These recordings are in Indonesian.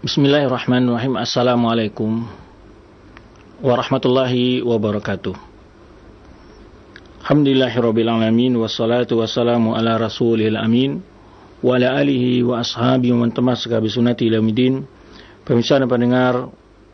Bismillahirrahmanirrahim. Assalamualaikum warahmatullahi wabarakatuh. Alhamdulillahirabbil alamin wassalatu wassalamu ala rasulil amin wa ala alihi wa ashabihi wa man tamassaka bi sunnati ila yaumil. Pemirsa dan pendengar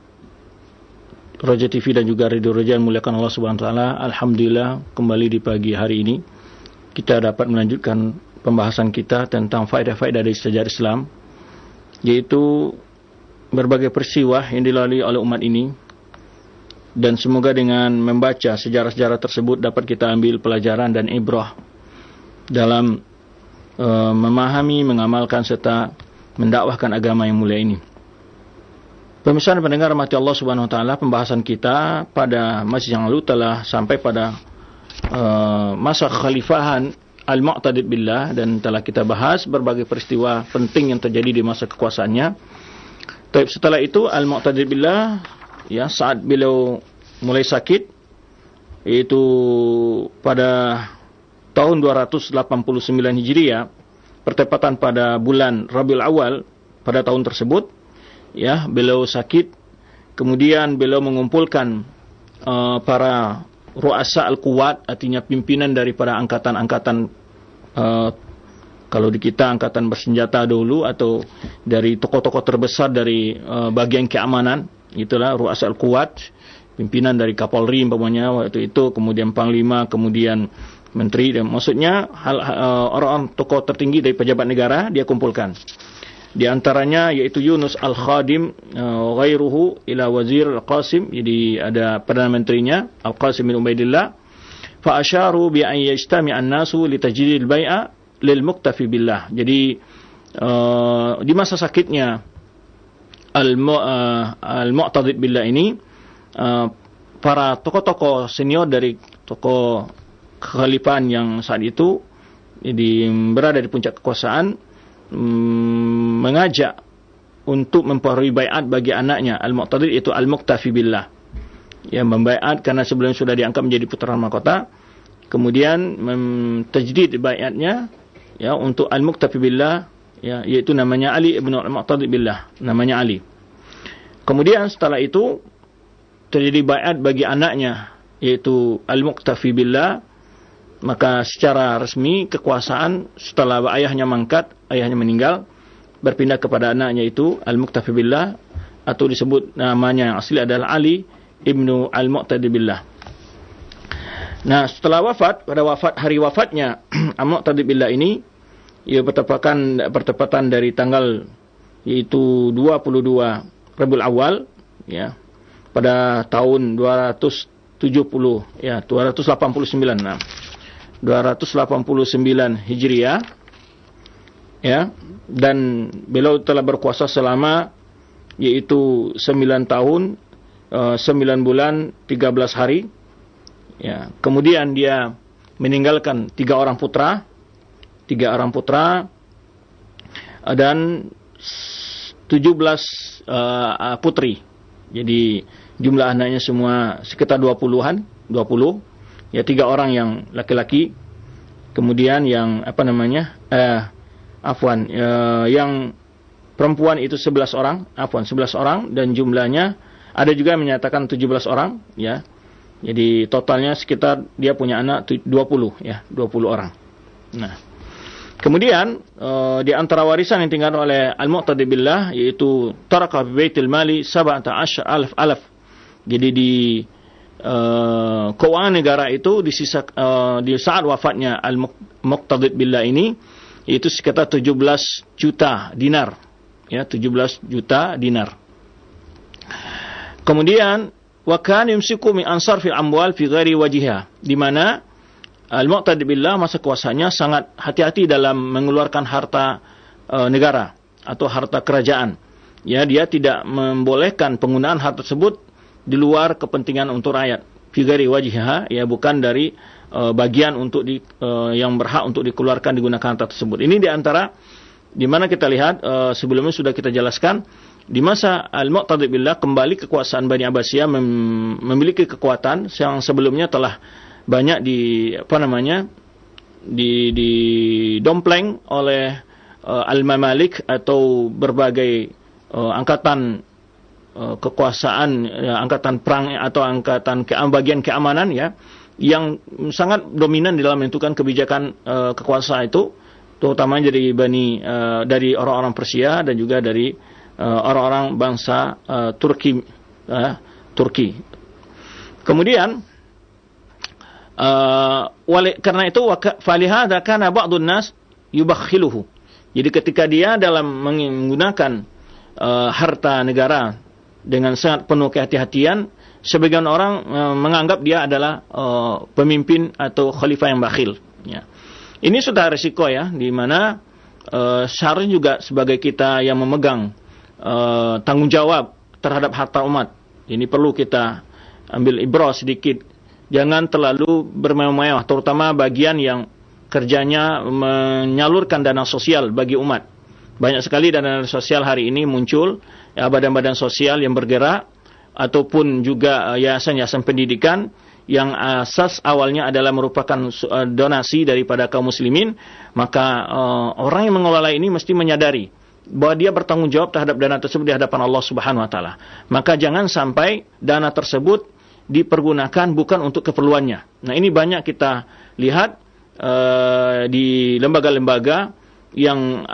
Roja TV dan juga Radio Roja yang muliakan Allah Subhanahu wa taala, alhamdulillah kembali di pagi hari ini kita dapat melanjutkan pembahasan kita tentang faedah-faedah dari sejarah Islam, yaitu berbagai peristiwa yang dilalui oleh umat ini, dan semoga dengan membaca sejarah-sejarah tersebut dapat kita ambil pelajaran dan ibrah dalam memahami, mengamalkan serta mendakwahkan agama yang mulia ini. Pemirsa dan pendengar rahmati Allah Subhanahu wa taala, pembahasan kita pada masjid yang lalu telah sampai pada masa kekhalifahan Al-Mu'tadid Billah, dan telah kita bahas berbagai peristiwa penting yang terjadi di masa kekuasaannya. Setelah itu Al-Mu'tadid Billah, ya, saat beliau mulai sakit, yaitu pada tahun 289 Hijriah, bertepatan pada bulan Rabiul Awal pada tahun tersebut, ya, beliau sakit. Kemudian beliau mengumpulkan para ru'asa al-quwat, artinya pimpinan daripada angkatan-angkatan, kalau di kita angkatan bersenjata dulu, atau dari tokoh-tokoh terbesar dari bagian keamanan, itulah ru'asa al-quwat, pimpinan dari Kapolri umpamanya waktu itu, kemudian panglima, kemudian menteri, dan maksudnya orang-orang tokoh tertinggi dari pejabat negara dia kumpulkan. Di antaranya yaitu Yunus al-Khadim, ghairuhu ila wazir al-Qasim, jadi ada perdana menterinya Al-Qasim bin Ubaidillah. Fa asyaru bi an yajtami'a an-nasu li tajdidil bai'a lil muktafi billah. Jadi di masa sakitnya Al-Mu'tadid Billah ini, para tokoh-tokoh senior dari tokoh kekhalifahan yang saat itu berada di puncak kekuasaan, mengajak untuk memperoleh baiat bagi anaknya Al-Mu'tadid, itu Al-Muktafi Billah, yang membaiat karena sebelumnya sudah diangkat menjadi putra mahkota. Kemudian tajdid baiatnya, ya, untuk Al-Muktafi Billah, ya, yaitu namanya Ali ibn Al-Mu'tadid Billah, namanya Ali. Kemudian setelah itu terjadi baiat bagi anaknya, yaitu Al-Muktafi Billah. Maka secara resmi kekuasaan setelah ayahnya mangkat, ayahnya meninggal, berpindah kepada anaknya, itu Al-Muktafi Billah, atau disebut namanya yang asli adalah Ali ibn Al-Mu'tadid Billah. Nah, setelah wafat, pada hari wafatnya Al-Mu'tadid Billah ini, ia bertepatan dari tanggal yaitu 22 Rabiul Awal, ya, pada tahun 270, ya, 289. Nah, 289 Hijriah, ya, dan beliau telah berkuasa selama yaitu 9 tahun 9 bulan 13 hari, ya. Kemudian dia meninggalkan 3 orang putra dan 17 putri. Jadi jumlah anaknya semua sekitar 20, ya, 3 orang yang laki-laki, kemudian yang yang perempuan itu 11 orang, dan jumlahnya ada juga yang menyatakan 17 orang, ya. Jadi totalnya sekitar dia punya anak 20, ya, 20 orang. Nah, kemudian di antara warisan yang tinggal oleh Al-Mu'tadid Billah, yaitu taraka bi baitil mali 17,000 Jadi di keuangan negara itu di saat wafatnya Al-Mu'tadid Billah ini, yaitu sekitar 17 juta dinar, ya, 17 juta dinar. Kemudian wa kan yumsiku min ansar fil amwal fi ghairi wajhiha, di mana Al-Mu'tadid Billah masa kuasanya sangat hati-hati dalam mengeluarkan harta negara atau harta kerajaan. Ya, dia tidak membolehkan penggunaan harta tersebut di luar kepentingan untuk rakyat. Fi ghairi wajhiha, ya, bukan dari bagian untuk yang berhak untuk dikeluarkan digunakan harta tersebut. Ini di antara di mana kita lihat sebelumnya sudah kita jelaskan, di masa Al-Mu'tadid Billah kembali kekuasaan Bani Abbasiyah memiliki kekuatan yang sebelumnya telah banyak didompleng oleh Al-Mamalik atau berbagai angkatan kekuasaan, angkatan perang atau angkatan bagian keamanan ya, yang sangat dominan dalam menentukan kebijakan kekuasaan itu, terutama dari orang-orang Persia dan juga dari orang-orang bangsa Turki. Kemudian karena itu falihada kana ba'dun nas yubakhiluhu. Jadi ketika dia dalam menggunakan harta negara dengan sangat penuh kehati-hatian, sebagian orang menganggap dia adalah pemimpin atau khalifah yang bakhil. Ya. Ini sudah risiko ya, di mana seharusnya juga sebagai kita yang memegang tanggung jawab terhadap harta umat, ini perlu kita ambil ibrah sedikit. Jangan terlalu bermewah-mewah, terutama bagian yang kerjanya menyalurkan dana sosial bagi umat. Banyak sekali dana sosial hari ini muncul, ya, badan-badan sosial yang bergerak, ataupun juga yayasan-yayasan pendidikan yang asas awalnya adalah merupakan donasi daripada kaum muslimin. Maka orang yang mengelola ini mesti menyadari bahwa dia bertanggung jawab terhadap dana tersebut di hadapan Allah Subhanahu wa taala. Maka jangan sampai dana tersebut dipergunakan bukan untuk keperluannya. Nah, ini banyak kita lihat di lembaga-lembaga yang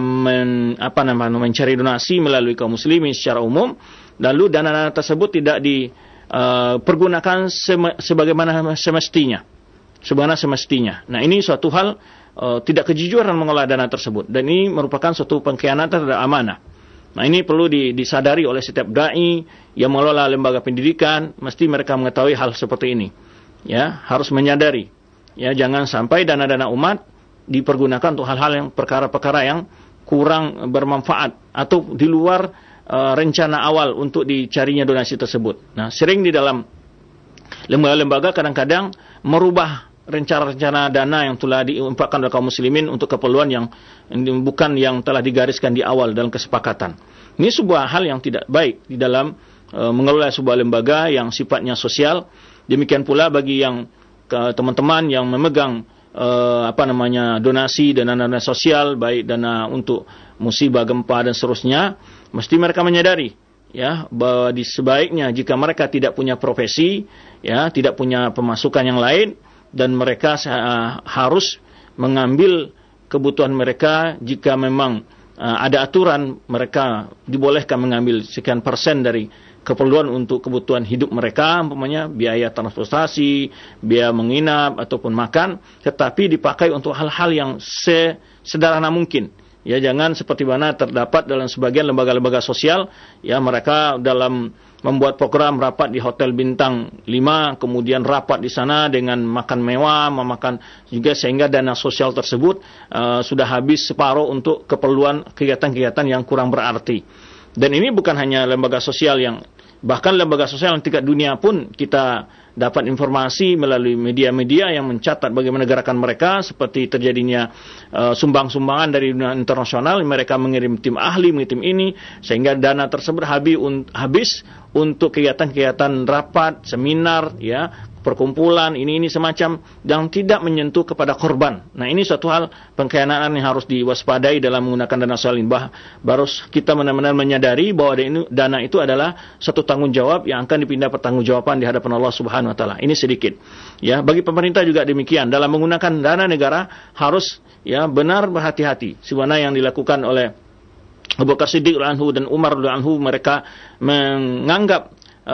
mencari donasi melalui kaum muslimin secara umum, lalu dana-dana tersebut tidak dipergunakan sebagaimana semestinya. Nah, ini suatu hal tidak kejujuran mengelola dana tersebut, dan ini merupakan suatu pengkhianatan terhadap amanah. Nah, ini perlu disadari oleh setiap dai yang mengelola lembaga pendidikan, mesti mereka mengetahui hal seperti ini. Ya, harus menyadari. Ya, jangan sampai dana-dana umat dipergunakan untuk hal-hal yang perkara-perkara yang kurang bermanfaat atau di luar rencana awal untuk dicarinya donasi tersebut. Nah, sering di dalam lembaga-lembaga kadang-kadang merubah rencana-rencana dana yang telah diinfakkan oleh kaum muslimin untuk keperluan yang bukan yang telah digariskan di awal dalam kesepakatan. Ini sebuah hal yang tidak baik di dalam mengelola sebuah lembaga yang sifatnya sosial. Demikian pula bagi yang teman-teman yang memegang donasi dan dana sosial, baik dana untuk musibah, gempa dan seterusnya, mesti mereka menyadari ya bahwa sebaiknya jika mereka tidak punya profesi, ya, tidak punya pemasukan yang lain, dan mereka harus mengambil kebutuhan mereka. Jika memang ada aturan, mereka dibolehkan mengambil sekian persen dari keperluan untuk kebutuhan hidup mereka, umpamanya biaya transportasi, biaya menginap ataupun makan, tetapi dipakai untuk hal-hal yang sederhana mungkin. Ya, jangan seperti mana terdapat dalam sebagian lembaga-lembaga sosial, ya, mereka dalam membuat program rapat di hotel bintang 5, kemudian rapat di sana dengan makan mewah, memakan juga, sehingga dana sosial tersebut sudah habis separuh untuk keperluan kegiatan-kegiatan yang kurang berarti. Dan ini bukan hanya lembaga sosial yang, bahkan lembaga sosial yang tingkat dunia pun kita dapat informasi melalui media-media yang mencatat bagaimana gerakan mereka, seperti terjadinya sumbang-sumbangan dari dunia internasional. Mereka mengirim tim ahli, mengirim tim ini, sehingga dana tersebut habis untuk kegiatan-kegiatan rapat, seminar, ya, perkumpulan, ini semacam yang tidak menyentuh kepada korban. Nah, ini suatu hal pengkhianatan yang harus diwaspadai dalam menggunakan dana sosial ini. Baru kita benar-benar menyadari bahwa dana itu adalah satu tanggung jawab yang akan dipindah pertanggungjawaban di hadapan Allah Subhanahu wa taala. Ini sedikit. Ya, bagi pemerintah juga demikian. Dalam menggunakan dana negara harus, ya, benar berhati-hati. Sebagaimana yang dilakukan oleh Abu Bakar Siddiq radhiyallahu anhu dan Umar radhiyallahu anhu, mereka menganggap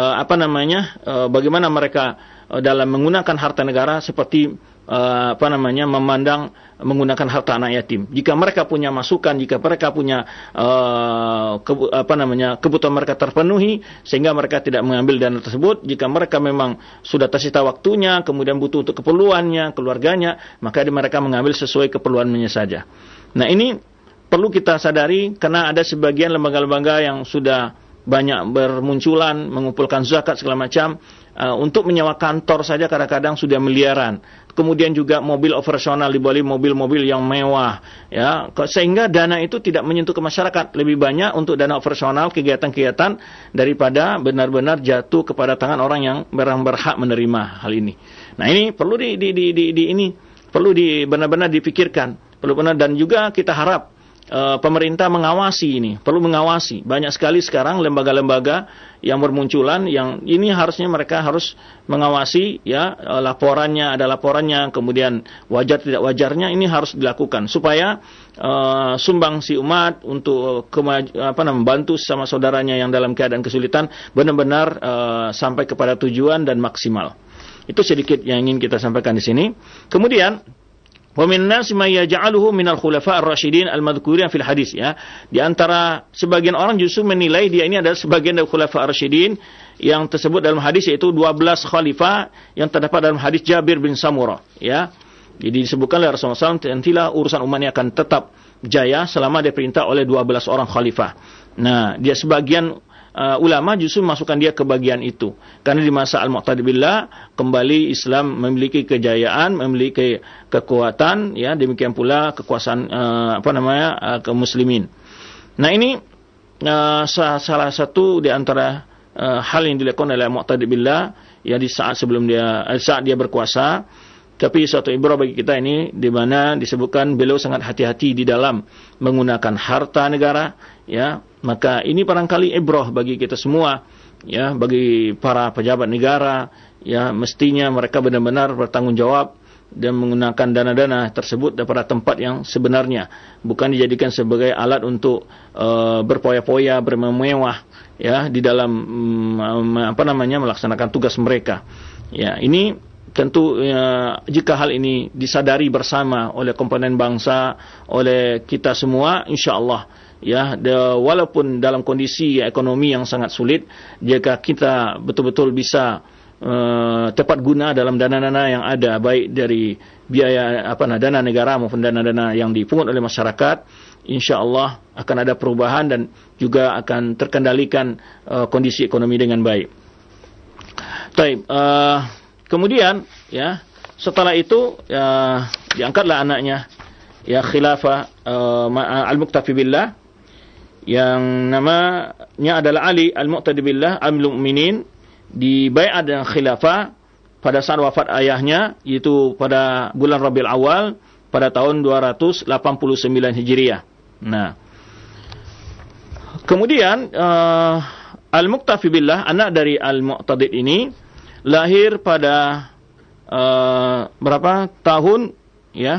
bagaimana mereka dalam menggunakan harta negara seperti memandang menggunakan harta anak yatim. Jika mereka punya masukan, jika mereka punya kebutuhan mereka terpenuhi, sehingga mereka tidak mengambil dana tersebut. Jika mereka memang sudah tersita waktunya, kemudian butuh untuk keperluannya, keluarganya, maka mereka mengambil sesuai keperluannya saja. Nah, ini perlu kita sadari, karena ada sebagian lembaga-lembaga yang sudah banyak bermunculan, mengumpulkan zakat segala macam, untuk menyewa kantor saja kadang-kadang sudah miliaran. Kemudian juga mobil operasional, dibeli mobil-mobil yang mewah, ya, sehingga dana itu tidak menyentuh ke masyarakat. Lebih banyak untuk dana operasional, kegiatan-kegiatan, daripada benar-benar jatuh kepada tangan orang yang berhak menerima hal ini. Nah, ini perlu perlu benar-benar dipikirkan, perlu benar, dan juga kita harap pemerintah mengawasi ini, perlu mengawasi. Banyak sekali sekarang lembaga-lembaga yang bermunculan, yang ini harusnya mereka harus mengawasi, ya, laporannya, ada laporannya, kemudian wajar tidak wajarnya ini harus dilakukan supaya sumbangsi umat untuk membantu sesama saudaranya yang dalam keadaan kesulitan benar-benar sampai kepada tujuan dan maksimal. Itu sedikit yang ingin kita sampaikan di sini. Kemudian wa min nasi may yaj'aluhu minal khulafa ar-rasyidin al-madhkurin fil hadis, ya. Di antara sebagian orang justru menilai dia ini adalah sebagian dari khulafa ar-rasyidin yang tersebut dalam hadis, yaitu 12 khalifah yang terdapat dalam hadis Jabir bin Samurah, ya. Jadi disebutkan oleh Rasulullah SAW, nantilah urusan umat ini akan tetap jaya selama diperintah oleh 12 orang khalifah. Nah, dia sebagian ulama justru masukkan dia ke bagian itu. Karena di masa Al-Mu'tadid billah kembali Islam memiliki kejayaan, memiliki kekuatan, ya, demikian pula kekuasaan kaum muslimin. Nah, ini salah satu di antara hal yang dilakukan oleh Al-Mu'tadid billah, ya, di saat dia berkuasa. Tapi suatu ibrah bagi kita ini, di mana disebutkan beliau sangat hati-hati di dalam menggunakan harta negara, ya. Maka ini barangkali ibrah bagi kita semua, ya, bagi para pejabat negara, ya, mestinya mereka benar-benar bertanggung jawab dan menggunakan dana-dana tersebut daripada tempat yang sebenarnya, bukan dijadikan sebagai alat untuk berpoya-poya, bermewah, ya, di dalam melaksanakan tugas mereka. Ya, ini tentu, jika hal ini disadari bersama oleh komponen bangsa, oleh kita semua, insya-Allah, ya, walaupun dalam kondisi ekonomi yang sangat sulit, jika kita betul-betul bisa tepat guna dalam dana-dana yang ada, baik dari biaya dana negara maupun dana-dana yang dipungut oleh masyarakat, insya-Allah akan ada perubahan dan juga akan terkendalikan kondisi ekonomi dengan baik. Baik. Kemudian, ya, setelah itu, ya, diangkatlah anaknya, ya, khilafah al-Muqtafi billah, yang namanya adalah Ali al-Muqtadi billah Amirul Mukminin, di bai'at dengan khilafah pada saat wafat ayahnya, yaitu pada bulan Rabiul Awal pada tahun 289 Hijriah. Nah, kemudian al-Muqtafi billah, anak dari al-Muqtadid ini, lahir pada berapa tahun, ya,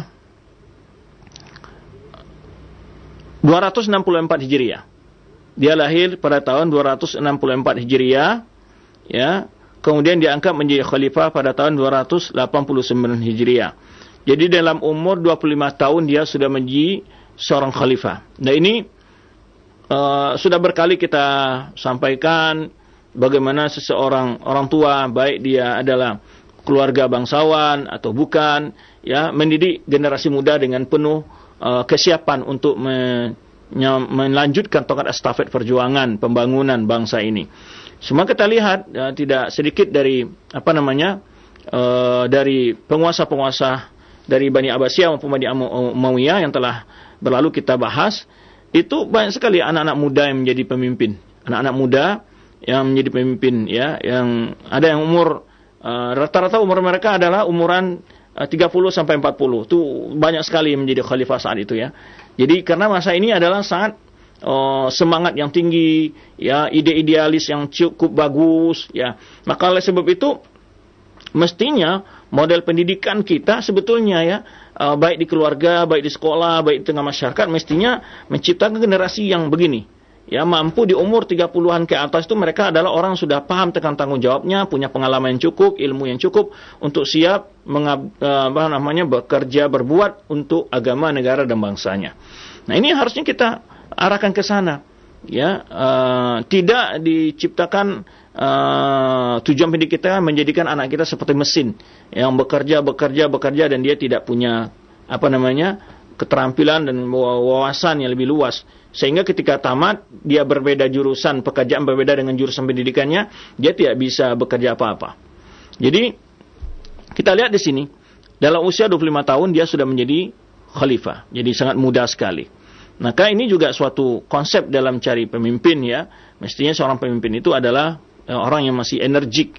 264 Hijriah. Dia lahir pada tahun 264 Hijriah, ya. Kemudian diangkat menjadi khalifah pada tahun 289 Hijriah. Jadi dalam umur 25 tahun dia sudah menjadi seorang khalifah. Nah, ini sudah berkali kita sampaikan bagaimana seseorang orang tua, baik dia adalah keluarga bangsawan atau bukan, ya, mendidik generasi muda dengan penuh kesiapan untuk melanjutkan tongkat estafet perjuangan pembangunan bangsa ini. Semua kita lihat, ya, tidak sedikit dari dari penguasa-penguasa dari Bani Abbasiyah maupun Bani Umayyah yang telah berlalu kita bahas, itu banyak sekali anak-anak muda yang menjadi pemimpin, anak-anak muda yang menjadi pemimpin, ya, yang ada yang umur rata-rata umur mereka adalah umuran 30 sampai 40. Itu banyak sekali yang menjadi khalifah saat itu, ya. Jadi karena masa ini adalah sangat semangat yang tinggi, ya, ide idealis yang cukup bagus, ya. Maka oleh sebab itu mestinya model pendidikan kita sebetulnya, ya, baik di keluarga, baik di sekolah, baik di tengah masyarakat, mestinya menciptakan generasi yang begini, ya, mampu di umur 30-an ke atas itu mereka adalah orang sudah paham tentang tanggung jawabnya, punya pengalaman yang cukup, ilmu yang cukup untuk siap bekerja, berbuat untuk agama, negara dan bangsanya. Nah, ini harusnya kita arahkan ke sana, ya. Tidak diciptakan tujuan pendidik kita menjadikan anak kita seperti mesin yang bekerja dan dia tidak punya keterampilan dan wawasan yang lebih luas, sehingga ketika tamat dia berbeda jurusan pekerjaan, berbeda dengan jurusan pendidikannya, dia tidak bisa bekerja apa-apa. Jadi kita lihat di sini, dalam usia 25 tahun dia sudah menjadi khalifah, jadi sangat muda sekali. Maka ini juga suatu konsep dalam cari pemimpin, ya. Mestinya seorang pemimpin itu adalah orang yang masih energik,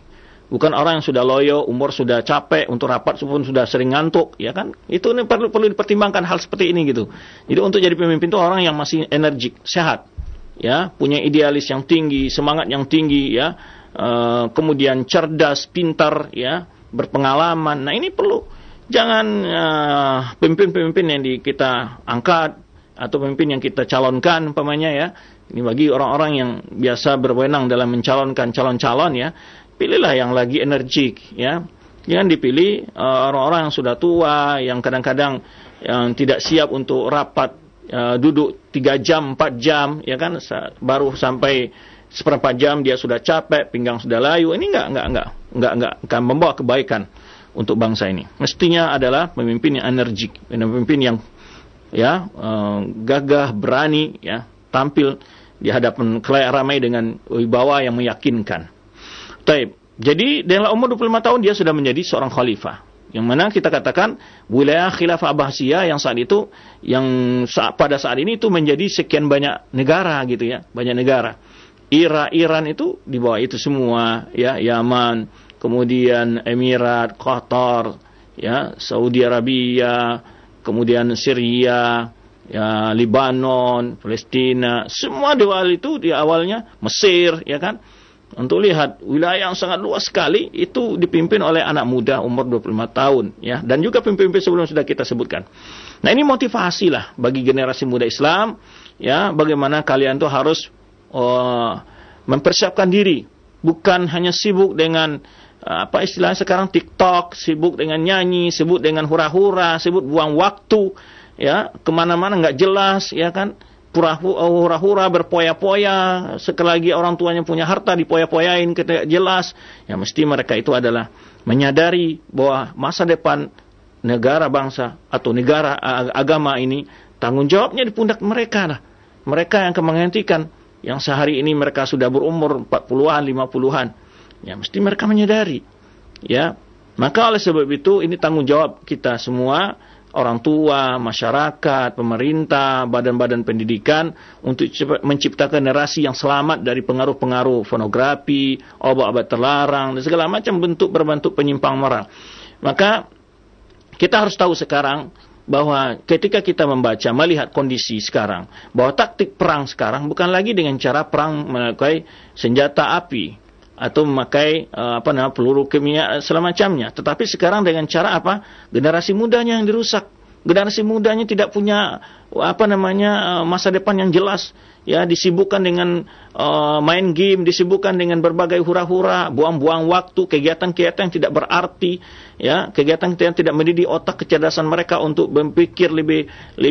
Bukan orang yang sudah loyo, umur sudah capek, untuk rapat pun sudah sering ngantuk, ya kan? Itu perlu dipertimbangkan hal seperti ini gitu. Jadi untuk jadi pemimpin itu orang yang masih energik, sehat, ya, punya idealis yang tinggi, semangat yang tinggi, ya, kemudian cerdas, pintar, ya, berpengalaman. Nah ini perlu. Jangan pemimpin-pemimpin yang kita angkat atau pemimpin yang kita calonkan umpamanya, ya. Ini bagi orang-orang yang biasa berwenang dalam mencalonkan calon-calon, ya. Pilihlah yang lagi energik, ya. Jangan dipilih orang-orang yang sudah tua, yang kadang-kadang yang tidak siap untuk rapat, duduk 3 jam, 4 jam, ya kan, baru sampai seperempat jam dia sudah capek, pinggang sudah layu. Ini enggak akan membawa kebaikan untuk bangsa ini. Mestinya adalah pemimpin yang energik, pemimpin yang, ya, gagah, berani, ya, tampil di hadapan khalayak ramai dengan wibawa yang meyakinkan. Taib. Jadi dalam umur 25 tahun dia sudah menjadi seorang khalifah. Yang mana kita katakan wilayah khilafah Abbasiyah yang saat itu, yang pada saat ini itu menjadi sekian banyak negara gitu, ya, banyak negara. Iran itu di bawah itu semua, ya, Yaman, kemudian Emirat, Qatar, ya, Saudi Arabia, kemudian Syria, ya, Lebanon, Palestina, semua dewal itu di awalnya, Mesir, ya kan. Untuk lihat wilayah yang sangat luas sekali itu dipimpin oleh anak muda umur 25 tahun, ya, dan juga pemimpin sebelum sudah kita sebutkan. Nah, ini motivasi lah bagi generasi muda Islam, ya, bagaimana kalian tuh harus mempersiapkan diri, bukan hanya sibuk dengan apa istilahnya sekarang TikTok, sibuk dengan nyanyi, sibuk dengan hura-hura, sibuk buang waktu, ya, kemana-mana nggak jelas, ya kan, hura-hura, berpoya-poya, sekali lagi orang tuanya punya harta dipoya-poyain, tidak jelas. Ya, mesti mereka itu adalah menyadari bahwa masa depan negara bangsa atau negara agama ini tanggung jawabnya di pundak mereka lah. Mereka yang akan menghentikan, yang sehari ini mereka sudah berumur 40-an, 50-an. Ya, mesti mereka menyadari. Ya, maka oleh sebab itu ini tanggung jawab kita semua, orang tua, masyarakat, pemerintah, badan-badan pendidikan, untuk menciptakan generasi yang selamat dari pengaruh-pengaruh pornografi, obat-obat terlarang, dan segala macam berbentuk penyimpang moral. Maka kita harus tahu sekarang bahwa ketika kita membaca, melihat kondisi sekarang, bahwa taktik perang sekarang bukan lagi dengan cara perang memakai senjata api atau memakai peluru kimia segala macamnya, tetapi sekarang dengan cara apa? Generasi mudanya yang dirusak. Generasi mudanya tidak punya masa depan yang jelas, ya, disibukkan dengan main game, disibukkan dengan berbagai hura-hura, buang-buang waktu, kegiatan-kegiatan yang tidak berarti, ya, kegiatan yang tidak mendidik otak kecerdasan mereka untuk berpikir lebih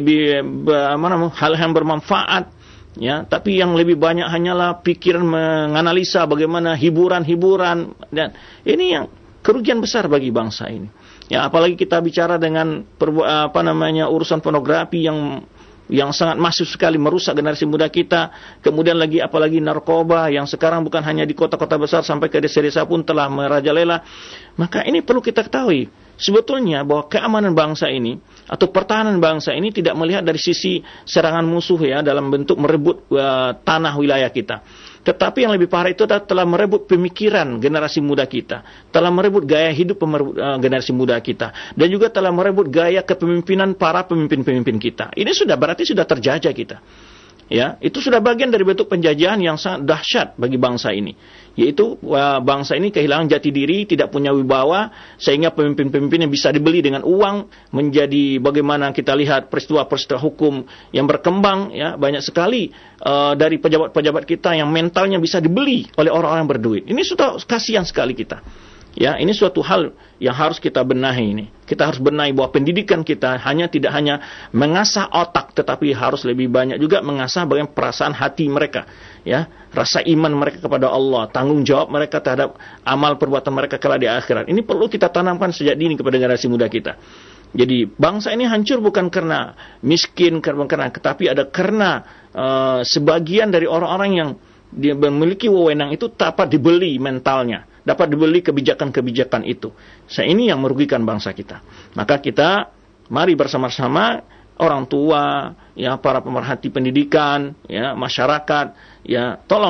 hal yang bermanfaat, ya, tapi yang lebih banyak hanyalah pikiran menganalisa bagaimana hiburan-hiburan, dan ini yang kerugian besar bagi bangsa ini. Ya, apalagi kita bicara dengan urusan pornografi yang sangat masif sekali merusak generasi muda kita. Kemudian lagi apalagi narkoba yang sekarang bukan hanya di kota-kota besar, sampai ke desa-desa pun telah merajalela. Maka ini perlu kita ketahui sebetulnya bahwa keamanan bangsa ini atau pertahanan bangsa ini tidak melihat dari sisi serangan musuh, ya, dalam bentuk merebut tanah wilayah kita. Tetapi yang lebih parah itu adalah telah merebut pemikiran generasi muda kita, telah merebut gaya hidup generasi muda kita, dan juga telah merebut gaya kepemimpinan para pemimpin-pemimpin kita. Ini berarti sudah terjajah kita. Ya, itu sudah bagian dari bentuk penjajahan yang sangat dahsyat bagi bangsa ini, yaitu bangsa ini kehilangan jati diri, tidak punya wibawa, sehingga pemimpin-pemimpin yang bisa dibeli dengan uang menjadi, bagaimana kita lihat peristiwa-peristiwa hukum yang berkembang, ya, banyak sekali dari pejabat-pejabat kita yang mentalnya bisa dibeli oleh orang-orang yang berduit. Ini sudah kasihan sekali kita. Ya, ini suatu hal yang harus kita benahi ini. Kita harus benahi bahwa pendidikan kita tidak hanya mengasah otak, tetapi harus lebih banyak juga mengasah bagaimana perasaan hati mereka, ya, rasa iman mereka kepada Allah, tanggung jawab mereka terhadap amal perbuatan mereka kelak di akhirat. Ini perlu kita tanamkan sejak dini kepada generasi muda kita. Jadi bangsa ini hancur bukan karena miskin, tetapi ada karena sebagian dari orang-orang yang dia memiliki wewenang itu dapat dibeli mentalnya, dapat dibeli kebijakan-kebijakan itu. Ini yang merugikan bangsa kita. Maka kita mari bersama-sama, orang tua, ya, para pemerhati pendidikan, ya, masyarakat, ya, tolong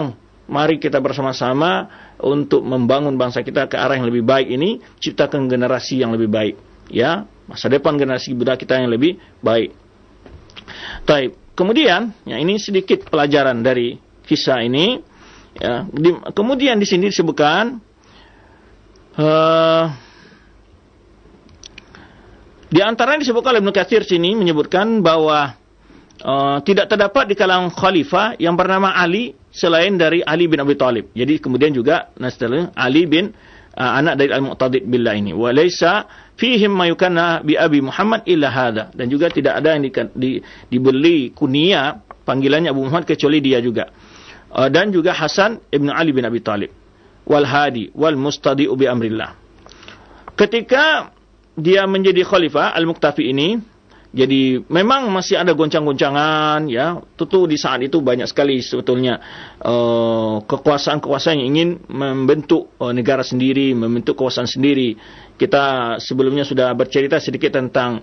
mari kita bersama-sama untuk membangun bangsa kita ke arah yang lebih baik ini, ciptakan generasi yang lebih baik, ya, masa depan generasi muda kita yang lebih baik. Baik. Kemudian, ya, ini sedikit pelajaran dari kisah ini. Ya, kemudian di sini disebutkan di antara yang disebutkan oleh Ibnu Katsir sini menyebutkan bahwa tidak terdapat di kalangan khalifah yang bernama Ali selain dari Ali bin Abi Thalib. Jadi kemudian juga Ali bin anak dari Al-Muqtadid billah ini. Wa laisa fihim ma yukanna bi Abi Muhammad illa hadza. Dan juga tidak ada yang diberi kunyah panggilannya Abu Muhammad kecuali dia juga. Dan juga Hasan ibn Ali bin Abi Thalib. Wal Hadi wal Mustadi'u bi amrillah. Ketika dia menjadi khalifah Al-Muqtafi ini, jadi memang masih ada goncang-goncangan, ya. Tentu di saat itu banyak sekali sebetulnya kekuasaan-kekuasaan yang ingin membentuk negara sendiri, membentuk kekuasaan sendiri. Kita sebelumnya sudah bercerita sedikit tentang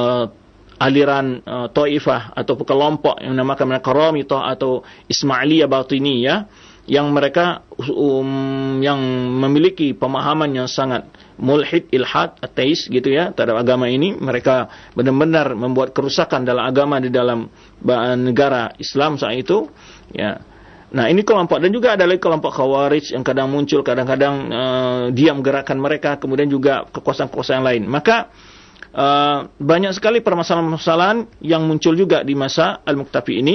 aliran Taifah atau kelompok yang dinamakan Qaramithah atau Ismailiyah Batiniyah, yang mereka yang memiliki pemahaman yang sangat mulhid, ilhad, ateis gitu ya terhadap agama ini. Mereka benar-benar membuat kerusakan dalam agama di dalam negara Islam saat itu, ya. Nah, ini kelompok, dan juga ada lagi kelompok Khawarij yang kadang muncul, kadang-kadang diam gerakan mereka, kemudian juga kekuasaan-kekuasaan lain. Maka banyak sekali permasalahan-permasalahan yang muncul juga di masa Al-Muqtafi ini.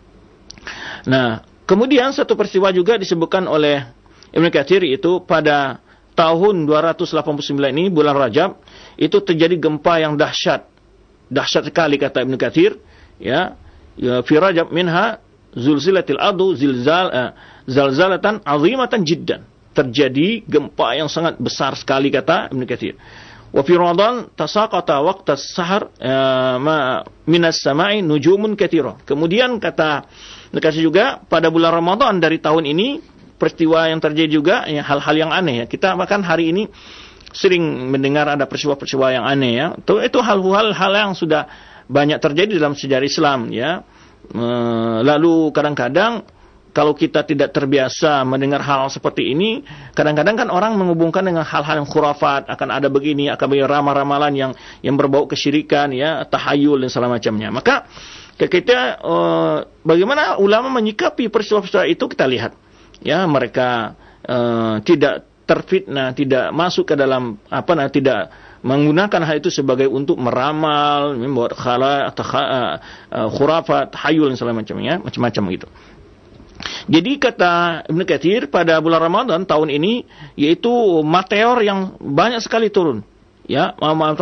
Nah, kemudian satu peristiwa juga disebutkan oleh Ibnu Katsir, itu pada tahun 289 ini bulan Rajab itu terjadi gempa yang dahsyat sekali kata Ibnu Katsir, ya fi Rajab minha zulzilatil ardu zalzalatan azimatan jiddan. Terjadi gempa yang sangat besar sekali kata Ibnu Katsir. Wa fi Ramadan tasaqata waqta as-sahar minas sama'i nujumun katsira. Kemudian kata Ibnu Katsir juga pada bulan Ramadan dari tahun ini peristiwa yang terjadi juga, ya, hal-hal yang aneh, ya. Kita bahkan hari ini sering mendengar ada peristiwa-peristiwa yang aneh, ya. Itu hal-hal yang sudah banyak terjadi dalam sejarah Islam, ya. Lalu kadang-kadang kalau kita tidak terbiasa mendengar hal seperti ini, kadang-kadang kan orang menghubungkan dengan hal-hal yang khurafat, akan ada begini, akan begini, ramalan-ramalan yang berbau kesyirikan, ya, tahayul dan segala macamnya. Maka kita bagaimana ulama menyikapi peristiwa-peristiwa itu kita lihat. Ya, mereka tidak terfitnah, tidak masuk ke dalam tidak menggunakan hal itu sebagai untuk meramal, membuat khurafat, hayul dan segala macamnya, macam-macam gitu. Jadi kata Ibnu Katsir pada bulan Ramadan tahun ini, yaitu meteor yang banyak sekali turun, ya,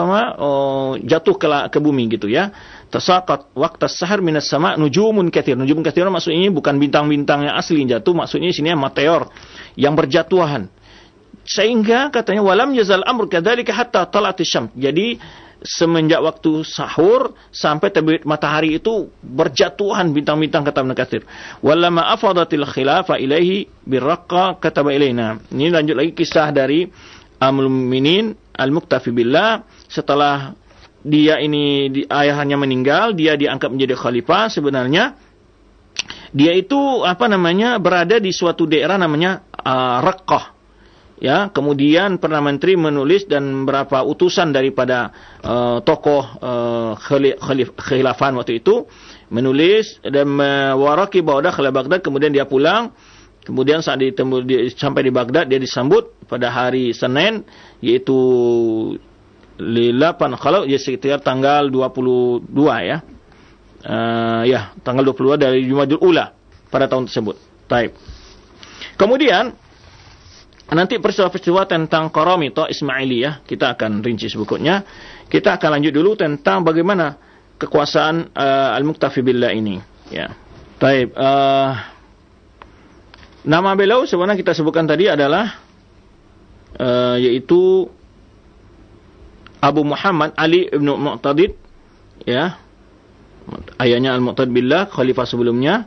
jatuh ke bumi gitu, ya. Tasaqat waqta as-sahar minas sama' nujumun katsir. Nujumun katsir maksudnya bukan bintang-bintang yang asli yang jatuh, maksudnya sini meteor yang berjatuhan. Sehingga katanya walam yazal amr kadzalika hatta tala'atish syams. Jadi semenjak waktu sahur sampai terbit matahari itu berjatuhan bintang-bintang kata Ibnu Katsir. Walama afadatil khilafa ilaihi birraqqa kataba ilaina. Ini lanjut lagi kisah dari Amirul Mukminin Al-Muqtafi billah. Setelah dia ini ayahnya meninggal, dia diangkat menjadi khalifah. Sebenarnya dia itu berada di suatu daerah namanya Raqqah, ya. Kemudian Perdana Menteri menulis dan beberapa utusan daripada tokoh khilafan waktu itu menulis dan waraki ba'da khila Baghdad. Kemudian dia pulang. Kemudian saat sampai di Baghdad, dia disambut pada hari Senin, yaitu 8 kalau ya sekitar tanggal 22, ya. Tanggal 22 dari Jumadil Ula pada tahun tersebut. Baik. Kemudian nanti peristiwa-peristiwa tentang Qaramithah Ismailiyah kita akan rinci berikutnya. Kita akan lanjut dulu tentang bagaimana kekuasaan Al-Muqtafi billah ini, ya. Baik. Nama beliau sebenarnya kita sebutkan tadi adalah yaitu Abu Muhammad Ali ibn Muqtadid, ya. Ayahnya Al-Muqtadid billah, khalifah sebelumnya.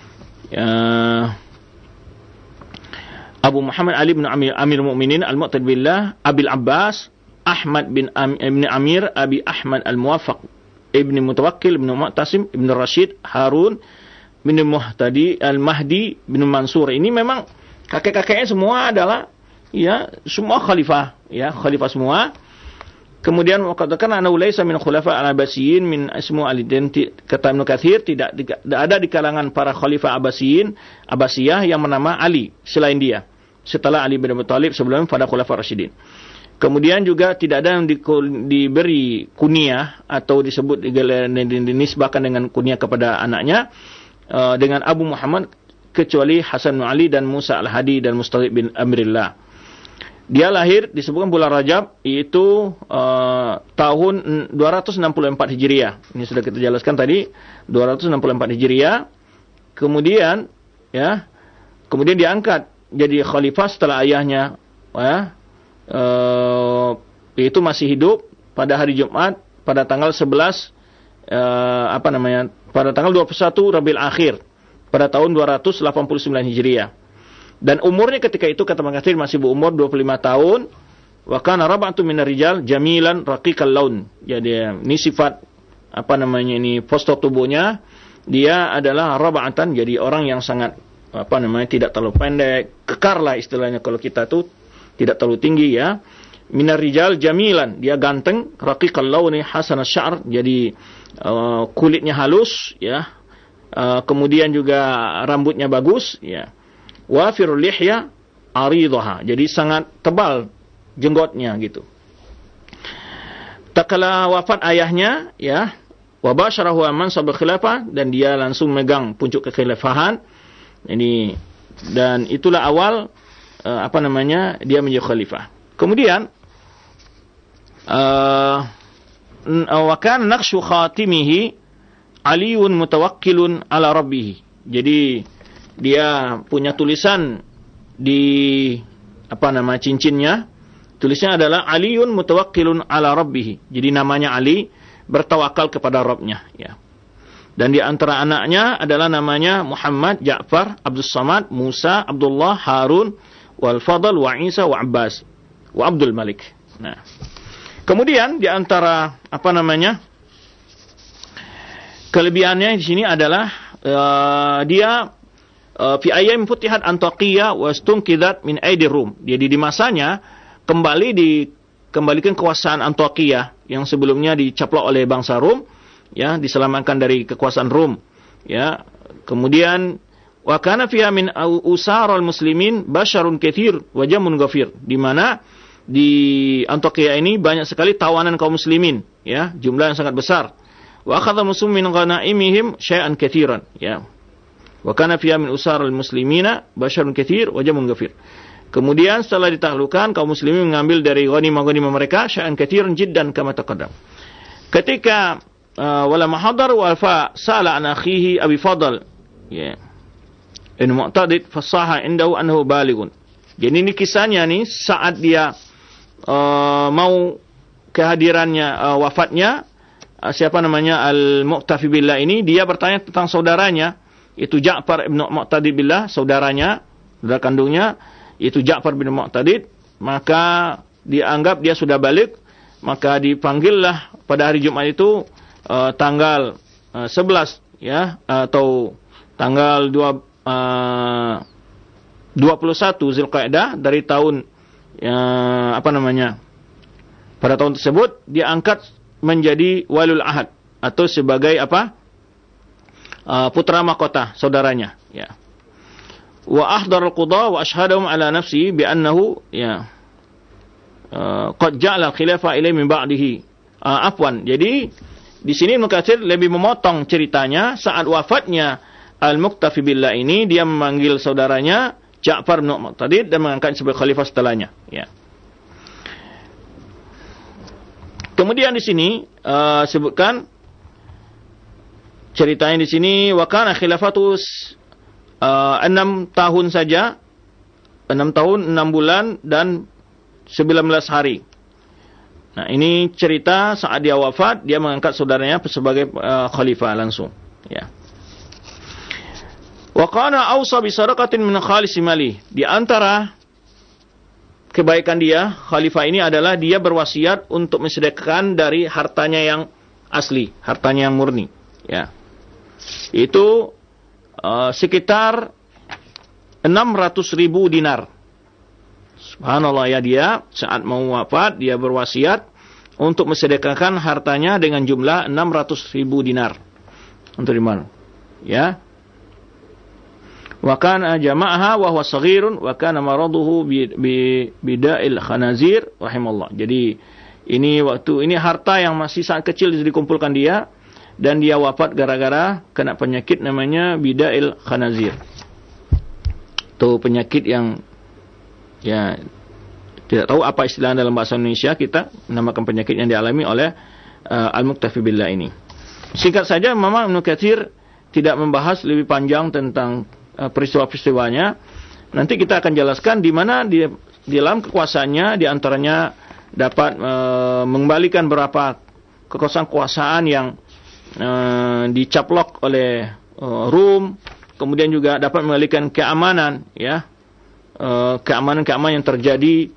Abu Muhammad Ali bin Amir Mu'minin Al-Muqtadid billah, Abil Abbas Ahmad bin Amir Abi Ahmad Al-Muwaffaq ibn Mutawakkil ibn Mu'tasim ibn Rashid Harun bin Muhtadi, Al-Mahdi bin Mansur. Ini memang kakek-kakeknya semua adalah ya semua khalifah, ya khalifah semua. Kemudian katakan annahu laisa min khulafa al-Abbasiyin min ismu al-identity, kata Ibnu Katsir tidak ada di kalangan para khalifah Abbasiyah yang bernama Ali selain dia. Setelah Ali bin Abi Thalib, sebelum pada khulafa Rasyidin. Kemudian juga tidak ada yang diberi kunyah atau disebut dinisbahkan dengan kunyah kepada anaknya dengan Abu Muhammad kecuali Hasan bin Ali dan Musa al-Hadi dan Mustadid bin Amrillah. Dia lahir disebutkan bulan Rajab, yaitu tahun 264 Hijriah. Ini sudah kita jelaskan tadi, 264 Hijriah. Kemudian diangkat jadi khalifah setelah ayahnya yaitu masih hidup pada hari Jumat pada tanggal 11 pada tanggal 21 Rabiul Akhir pada tahun 289 Hijriah. Dan umurnya ketika itu kata Ibnu Katsir masih berumur 25 tahun. Wa kana rab'atu minar rijal jamilan raqiqal laun. Jadi ini sifat ini postur tubuhnya, dia adalah rab'atan, jadi orang yang sangat tidak terlalu pendek, kekar lah istilahnya kalau kita tuh tidak terlalu tinggi ya. Minar rijal jamilan, dia ganteng, raqiqal launi hasan asy-sya'r, jadi kulitnya halus ya. Kemudian juga rambutnya bagus ya. Wafirul lihya aridhaha, jadi sangat tebal jenggotnya gitu. Tatkala wafat ayahnya ya, wa basyarahu mansab khilafah, dan dia langsung megang puncuk kekhilafahan. Ini dan itulah awal dia menjadi khalifah. Kemudian wa kana naqshu khatimihi Aliun mutawakkilun ala rabbih. Jadi dia punya tulisan di cincinnya. Tulisnya adalah Aliun mutawakkilun ala rabbih. Jadi namanya Ali bertawakal kepada Rabbnya ya. Dan di antara anaknya adalah namanya Muhammad, Ja'far, Abdus Samad, Musa, Abdullah, Harun, wal Fadl, wa Isa, wa Abbas, wa Abdul Malik. Nah. Kemudian di antara kelebihannya di sini adalah dia fi ayyam futihat Antakya wa stunqidat min aidi Rum. Jadi di masanya dikembalikan kekuasaan Antakya yang sebelumnya dicaplok oleh bangsa Rum ya, diselamatkan dari kekuasaan Rum ya. Kemudian wa kana fiha min usarul muslimin basyarun katsir wa jamun ghafir, di mana di Antakya ini banyak sekali tawanan kaum muslimin ya, jumlah yang sangat besar. Wa akhadha muslimin min ghanaimihim syai'an katsiran ya. Wa kana fiha min usarul muslimina basyarun katsir wa jamun ghafir. Kemudian setelah ditaklukkan, kaum muslimin mengambil dari ghanimah-ghanimah mereka syai'an katsiran jiddan kama taqaddam. Ketika wala mahadar wa fa sala an akhihi Abi Fadl ya. In mu'tadid fasaha indahu annahu balighun. Jadi ini kisahnya nih saat dia mau kehadirannya wafatnya Al-Muqtafi Billah ini, dia bertanya tentang saudaranya, itu Ja'far ibn Muqtadid Billah, saudara kandungnya, itu Ja'far bin Muqtadid. Maka dianggap dia sudah balik, maka dipanggillah pada hari Jumat itu tanggal 11 ya, atau tanggal 21 Zulqa'dah dari tahun pada tahun tersebut dia angkat menjadi walul ahad atau sebagai putra mahkota saudaranya ya. Wa ahdarul qudha wa ashhadahum ala nafsi bi annahu ya qad ja'ala khilafah ilai min ba'dihi. Jadi di sini Ibnu Katsir lebih memotong ceritanya saat wafatnya Al-Muqtafi Billah ini, dia memanggil saudaranya Ja'far bin Muqtadid dan mengangkat sebagai khalifah setelahnya ya. Kemudian di sini sebutkan ceritanya di sini wa kana khilafatus 6 tahun saja, 6 tahun 6 bulan dan 19 hari. Nah, ini cerita saat dia wafat, dia mengangkat saudaranya sebagai khalifah langsung ya. Wa kana awsa bi sadaqatin min khalisi mali. Di antara kebaikan dia, khalifah ini adalah dia berwasiat untuk mensedekahkan dari hartanya yang asli, hartanya yang murni ya. Itu sekitar 600.000 dinar. Subhanallah ya, dia saat mau wafat dia berwasiat untuk mensedekahkan hartanya dengan jumlah 600.000 dinar. Untuk di mana? Ya. Wa kana jama'aha wa huwa shaghirun wa kana maraduhu bida'il khanazir rahimallah. Jadi ini harta yang masih sangat kecil dikumpulkan dia, dan dia wafat gara-gara kena penyakit namanya bida'il khanazir. Itu penyakit yang ya tidak tahu apa istilah dalam bahasa Indonesia, kita menamakan penyakit yang dialami oleh Al-Muktafi Billah ini. Singkat saja, memang Ibnu Katsir tidak membahas lebih panjang tentang peristiwa-peristiwanya. Nanti kita akan jelaskan di mana di dalam kekuasaannya, di antaranya dapat mengembalikan beberapa kekuasaan yang dicaplok oleh Rum, kemudian juga dapat mengembalikan keamanan, ya, keamanan yang terjadi,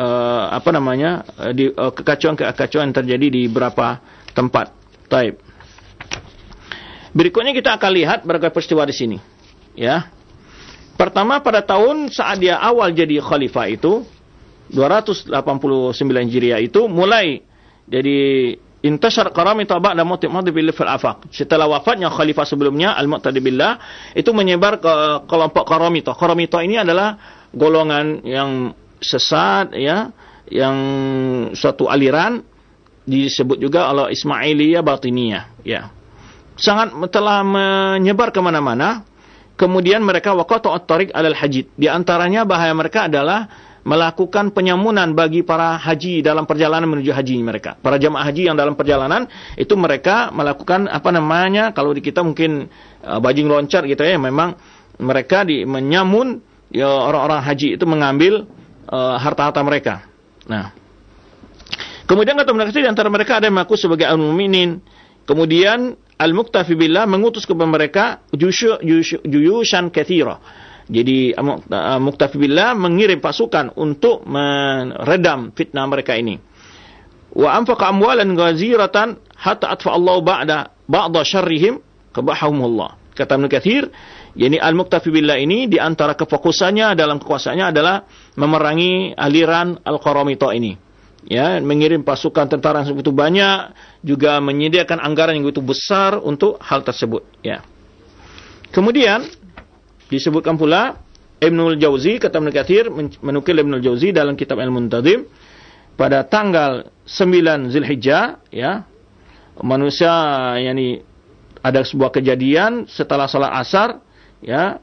kekacauan yang terjadi di beberapa tempat. Taib. Berikutnya kita akan lihat berbagai peristiwa di sini. Ya. Pertama, pada tahun saat dia awal jadi khalifah itu 289 Hijriah itu mulai jadi intashar qaramita ba'da mauti bil fil afaq. Setelah wafatnya khalifah sebelumnya Al-Muqtadi Billah, itu menyebar ke kelompok qaramita. Qaramita ini adalah golongan yang sesat, ya, yang suatu aliran, disebut juga oleh Ismailiyah Batiniyah, ya. Sangat telah menyebar kemana-mana. Kemudian mereka waqata'ut tariq alal hajid. Di antaranya bahaya mereka adalah melakukan penyamunan bagi para haji dalam perjalanan menuju haji mereka. Para jamaah haji yang dalam perjalanan itu mereka melakukan kalau di kita mungkin bajing loncat gitu ya. Memang mereka menyamun ya, orang-orang haji itu mengambil harta-harta mereka. Nah, kemudian kata mereka di antara mereka ada yang mengaku sebagai al-mu'minin. Kemudian Al-Muktafi Billah mengutus kepada mereka juyushan katsira. Jadi Muktafi Billah mengirim pasukan untuk meredam fitnah mereka ini. Wa anfaqa amwalan ghaziratan hatta atfa Allah ba'da syarrihim qabahumullah. Kata Ibnu Katsir, yakni Al-Muktafi Billah ini di antara kefokusannya dalam kekuasaannya adalah memerangi aliran Al-Qaramita ini. Ya, mengirim pasukan tentara yang begitu banyak, juga menyediakan anggaran yang begitu besar untuk hal tersebut, ya. Kemudian disebutkan pula Ibnul Jauzi, kata Ibnu Katsir menukil Ibnul Jauzi dalam kitab Al-Muntazim, pada tanggal 9 Zulhijjah, ya, manusia yakni ada sebuah kejadian setelah salat asar, ya,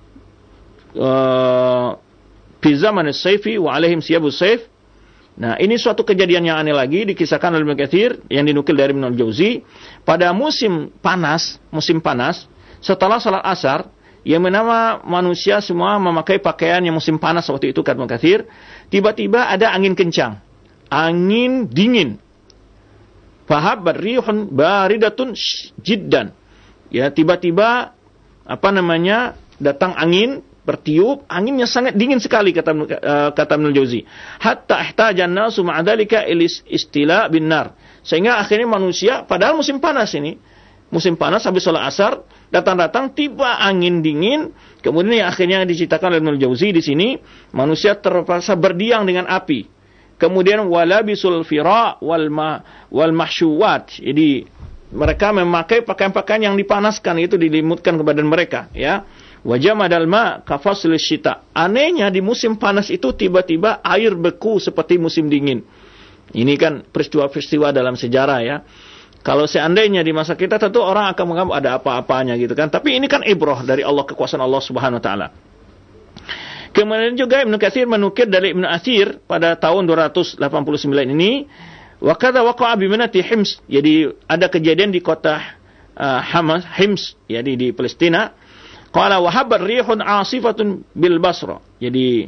fi zaman as-sayfi wa alaihim siyabus sayf. Nah, ini suatu kejadian yang aneh lagi dikisahkan oleh Ibnu Katsir yang dinukil dari Ibnul Jauzi. Pada musim panas, setelah salat asar, yang menama manusia semua memakai pakaian yang musim panas waktu itu, kata Ibnu Katsir, tiba-tiba ada angin kencang, angin dingin. Fahabbat rihun baridatun jiddan. Ya, tiba-tiba datang angin, bertiup, anginnya sangat dingin sekali, kata Ibnul Jauzi. Hatta ihtajan nasu ma'adhalika ilis istila bin nar. Sehingga akhirnya manusia, padahal musim panas habis sholat asar, datang tiba angin dingin. Kemudian akhirnya diceritakan oleh Ibnul Jauzi di sini, manusia terpaksa berdiam dengan api. Kemudian walabisul fira wal mahsyuwat. Jadi mereka memakai pakaian-pakaian yang dipanaskan, itu dilimutkan ke badan mereka, ya. Wajah madal ma kafasl syita. Anehnya di musim panas itu tiba-tiba air beku seperti musim dingin. Ini kan peristiwa-peristiwa dalam sejarah, ya. Kalau seandainya di masa kita tentu orang akan menganggap ada apa-apanya gitu kan. Tapi ini kan ibrah dari Allah, kekuasaan Allah Subhanahu wa taala. Kemudian juga Ibnu Katsir menukil dari Ibnu Athir pada tahun 289 ini, wa kadza waqa'a bi manati Hims. Jadi ada kejadian di kota Hims, jadi di Palestina. Qala wa habar rihun asifatun bil Basra. Jadi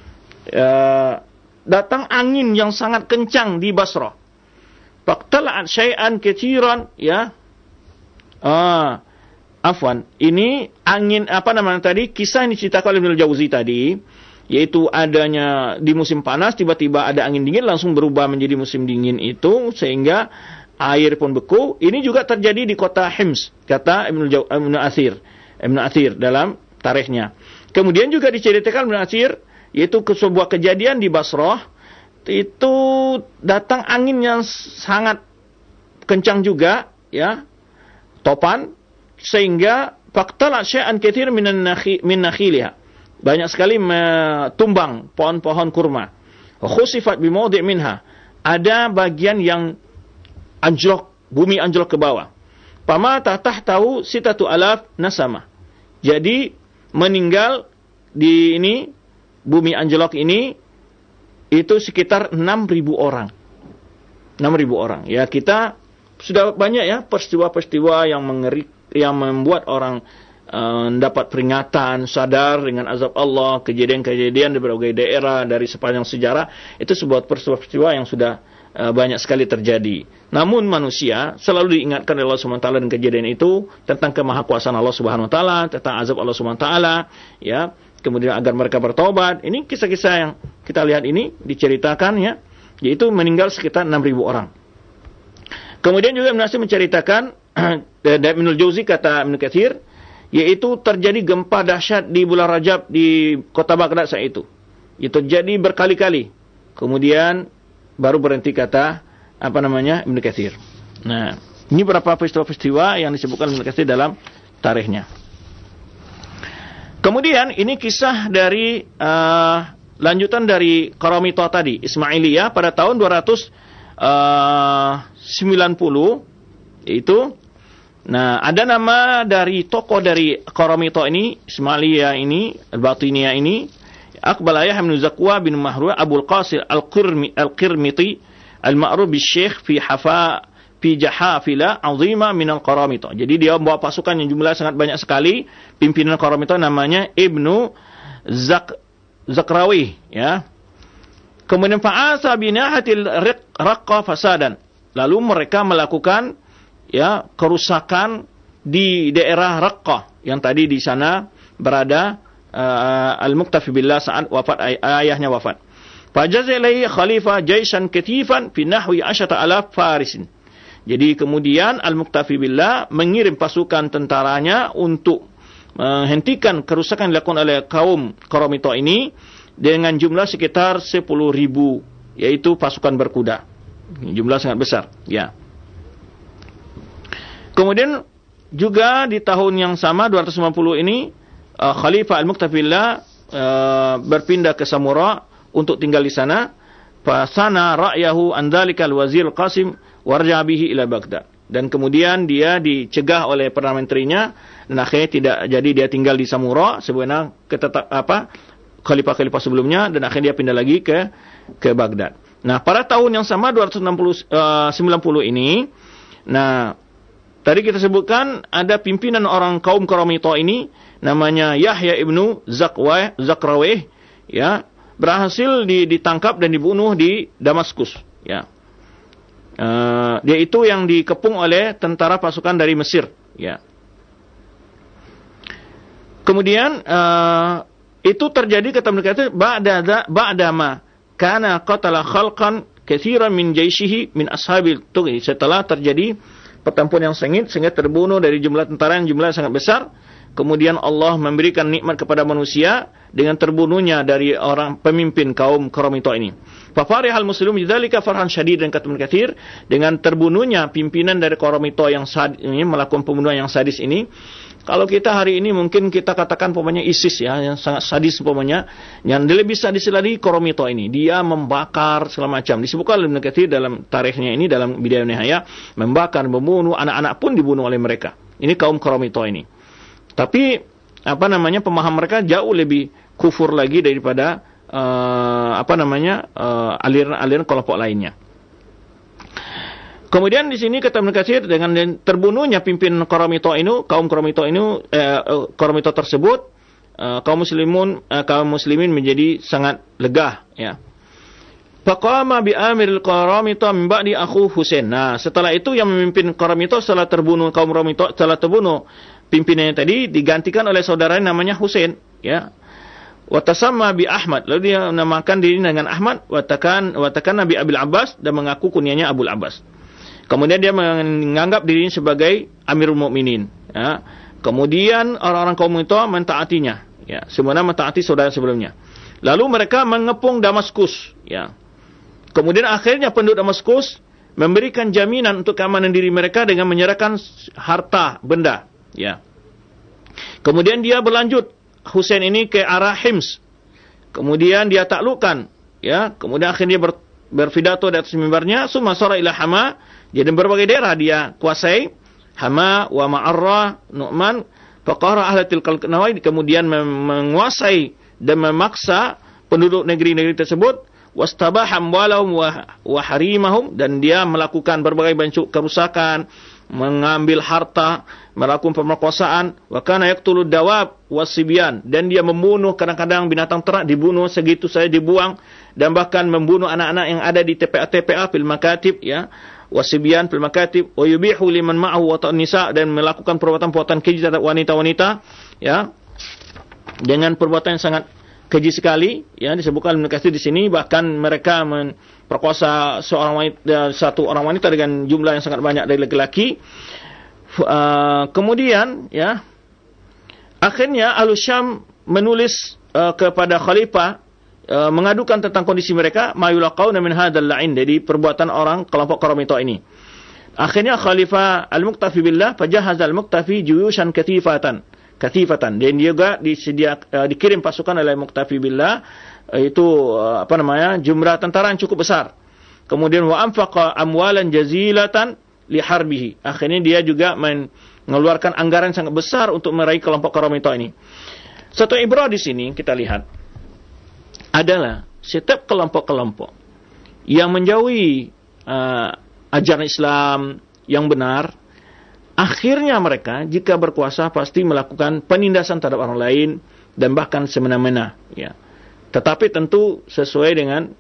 datang angin yang sangat kencang di Basra. Faqtala'at syai'an katsiran, ya. Ini angin kisah yang diceritakan oleh Ibnul Jauzi tadi, yaitu adanya di musim panas tiba-tiba ada angin dingin langsung berubah menjadi musim dingin itu, sehingga air pun beku. Ini juga terjadi di kota Hims, kata Ibnu Athir. Ibn Athir dalam tarikhnya. Kemudian juga diceritakan Ibn Athir, yaitu sebuah kejadian di Basrah, itu datang angin yang sangat kencang juga, ya, topan, sehingga faqtala syai'an katsir min nakhiliha. Banyak sekali tumbang pohon-pohon kurma. Khusifat bi mawdi' minha. Ada bagian yang anjlok, bumi anjlok ke bawah. Pamata tahtahu 6,000 nasama. Jadi meninggal di ini, bumi anjlok ini, itu sekitar 6.000 orang. 6.000 orang. Ya, kita sudah banyak ya peristiwa-peristiwa yang yang membuat orang dapat peringatan, sadar dengan azab Allah, kejadian-kejadian di berbagai daerah dari sepanjang sejarah. Itu sebuah peristiwa-peristiwa yang sudah banyak sekali terjadi. Namun manusia selalu diingatkan oleh Allah SWT dan kejadian itu tentang kemahakuasaan Allah SWT, tentang azab Allah SWT, ya. Kemudian agar mereka bertobat. Ini kisah-kisah yang kita lihat ini diceritakan, ya, yaitu meninggal sekitar 6.000 orang. Kemudian juga Ibn Athir menceritakan dari Ibnul Jauzi, kata Ibnu Katsir, yaitu terjadi gempa dahsyat di bulan Rajab di kota Baghdad saat itu. Itu terjadi berkali-kali. Kemudian baru berhenti, kata Ibnu Katsir. Nah, ini beberapa peristiwa-peristiwa yang disebutkan Ibnu Katsir dalam tarikhnya. Kemudian ini kisah dari lanjutan dari Qaramithah tadi, Ismailiyah pada tahun 290 itu. Nah, ada nama dari tokoh dari Qaramithah ini, Ismailiyah ini, Al-Batiniyah ini, Aqbal Yahya bin Zakwa bin Mahru Abul Qasim Al-Qirmiti Al-Ma'ruf bi-Syekh fi jahafila azima min al-Qaramithah. Jadi dia membawa pasukan yang jumlah sangat banyak sekali. Pimpinan Qaramithah namanya Ibnu Zakrawi, ya. Kemudian fa'asa binahatil raqqa fasadan. Lalu mereka melakukan, ya, kerusakan di daerah Raqqah yang tadi di sana berada Al-Muqtafi billah saat wafat, ayahnya wafat. Fajaza ilaihi khalifah jaisan katifan fi nahwi 10,000 farisin. Jadi kemudian Al-Muqtafi billah mengirim pasukan tentaranya untuk menghentikan kerusakan yang dilakukan oleh kaum Qaramithah ini dengan jumlah sekitar 10.000, yaitu pasukan berkuda. Jumlah sangat besar, ya. Kemudian juga di tahun yang sama 250 ini Khalifah Al-Muqtafi billah berpindah ke Samura untuk tinggal di sana. Fasana ra'yahu an dzalikal wazir Qasim warja bihi ila Baghdad. Dan kemudian dia dicegah oleh perdana menterinya dan akhirnya tidak jadi, dia tinggal di Samura sebagaimana khalifah-khalifah sebelumnya, dan akhirnya dia pindah lagi ke Baghdad. Nah, pada tahun yang sama 290 ini, nah, tadi kita sebutkan ada pimpinan orang kaum Qaramithah ini namanya Yahya ibnu Zakrawih, ya, berhasil ditangkap dan dibunuh di Damaskus, ya. Dia itu yang dikepung oleh tentara pasukan dari Mesir, ya. Kemudian itu terjadi, kata mereka, ba'dama kana qatala khalqan katsiran min jaishihi min ashabil tughi. Setelah terjadi pertempuran yang sengit sehingga terbunuh dari jumlah tentara yang jumlahnya sangat besar. Kemudian Allah memberikan nikmat kepada manusia dengan terbunuhnya dari orang pemimpin kaum Qaramithah ini. Fa farihal muslimun bidzalika farhan syadid, dan kata Ibnu Katsir, dengan terbunuhnya pimpinan dari Qaramithah yang ini melakukan pembunuhan yang sadis ini. Kalau kita hari ini mungkin kita katakan umpamanya ISIS, ya, yang sangat sadis umpamanya, yang lebih sadis lagi Qaramithah ini. Dia membakar segala macam. Disebutkan oleh Ibnu Katsir dalam tarikhnya ini, dalam Bidayah Nihayah, membakar, membunuh, anak-anak pun dibunuh oleh mereka. Ini kaum Qaramithah ini. Tapi pemahaman mereka jauh lebih kufur lagi daripada aliran-aliran kelompok lainnya. Kemudian di sini kata Ibnu Katsir, dengan terbunuhnya pimpinan Qaramithah ini, kaum Qaramithah tersebut, kaum muslimin menjadi sangat lega, ya. Faqama bi amiril Qaramithah min ba'di akhu Husain. Nah, setelah itu yang memimpin Qaramithah setelah terbunuh kaum Qaramithah, setelah terbunuh pimpinannya tadi, digantikan oleh saudaranya namanya Husain, ya. Wa tasamma bi Ahmad, lalu dia menamakan diri dengan Ahmad, watakan Nabi Abil Abbas, dan mengaku kunyahnya Abul Abbas. Kemudian dia menganggap dirinya sebagai Amirul Mukminin, ya. Kemudian orang-orang kaum itu mentaatinya, ya, sebenarnya mentaati saudara sebelumnya. Lalu mereka mengepung Damaskus, ya. Kemudian akhirnya penduduk Damaskus memberikan jaminan untuk keamanan diri mereka dengan menyerahkan harta benda, ya. Kemudian dia berlanjut, Husain ini ke arah Hims. Kemudian dia taklukkan, ya. Kemudian akhirnya berpidato di atas mimbarnya, summa sara ila Hama. Jadi berbagai daerah dia kuasai, Hama wa Ma'arrah, Nu'man, faqara ahli tilkal nawai, kemudian menguasai dan memaksa penduduk negeri-negeri tersebut, wastabah amwalahum wa harimahum, dan dia melakukan berbagai bentuk kerusakan, mengambil harta, melakukan pemerkosaan, wa kana yaqtulud dawab wasibyan, dan dia membunuh kadang-kadang binatang ternak dibunuh segitu saja dibuang, dan bahkan membunuh anak-anak yang ada di TPA fil makatib, ya, wasibyan fil makatib, wa yubihu liman ma'ahu wa ta'nisa, dan melakukan perbuatan-perbuatan keji terhadap wanita-wanita, ya, dengan perbuatan yang sangat keji sekali, ya, disebutkan Ibnu Katsir di sini, bahkan mereka memperkosa satu orang wanita dengan jumlah yang sangat banyak dari laki-laki. Kemudian, ya, akhirnya Al-Syam menulis kepada khalifah, mengadukan tentang kondisi mereka, ma yulaqauna min hadzal la'in, jadi perbuatan orang kelompok Qaramita ini. Akhirnya Khalifah Al-Muqtafi billah fajahaz Al-Muqtafi juyushan katifatan, dan dia juga dikirim pasukan oleh Muqtafi billah, itu jumlah tentara yang cukup besar. Kemudian wa anfaqa amwalan jazilatan li harbihi, akhirnya dia juga mengeluarkan anggaran sangat besar untuk meraih kelompok Qaramita ini. Satu ibrah di sini kita lihat adalah setiap kelompok-kelompok yang menjauhi ajaran Islam yang benar, akhirnya mereka jika berkuasa pasti melakukan penindasan terhadap orang lain dan bahkan semena-mena, ya. Tetapi tentu sesuai dengan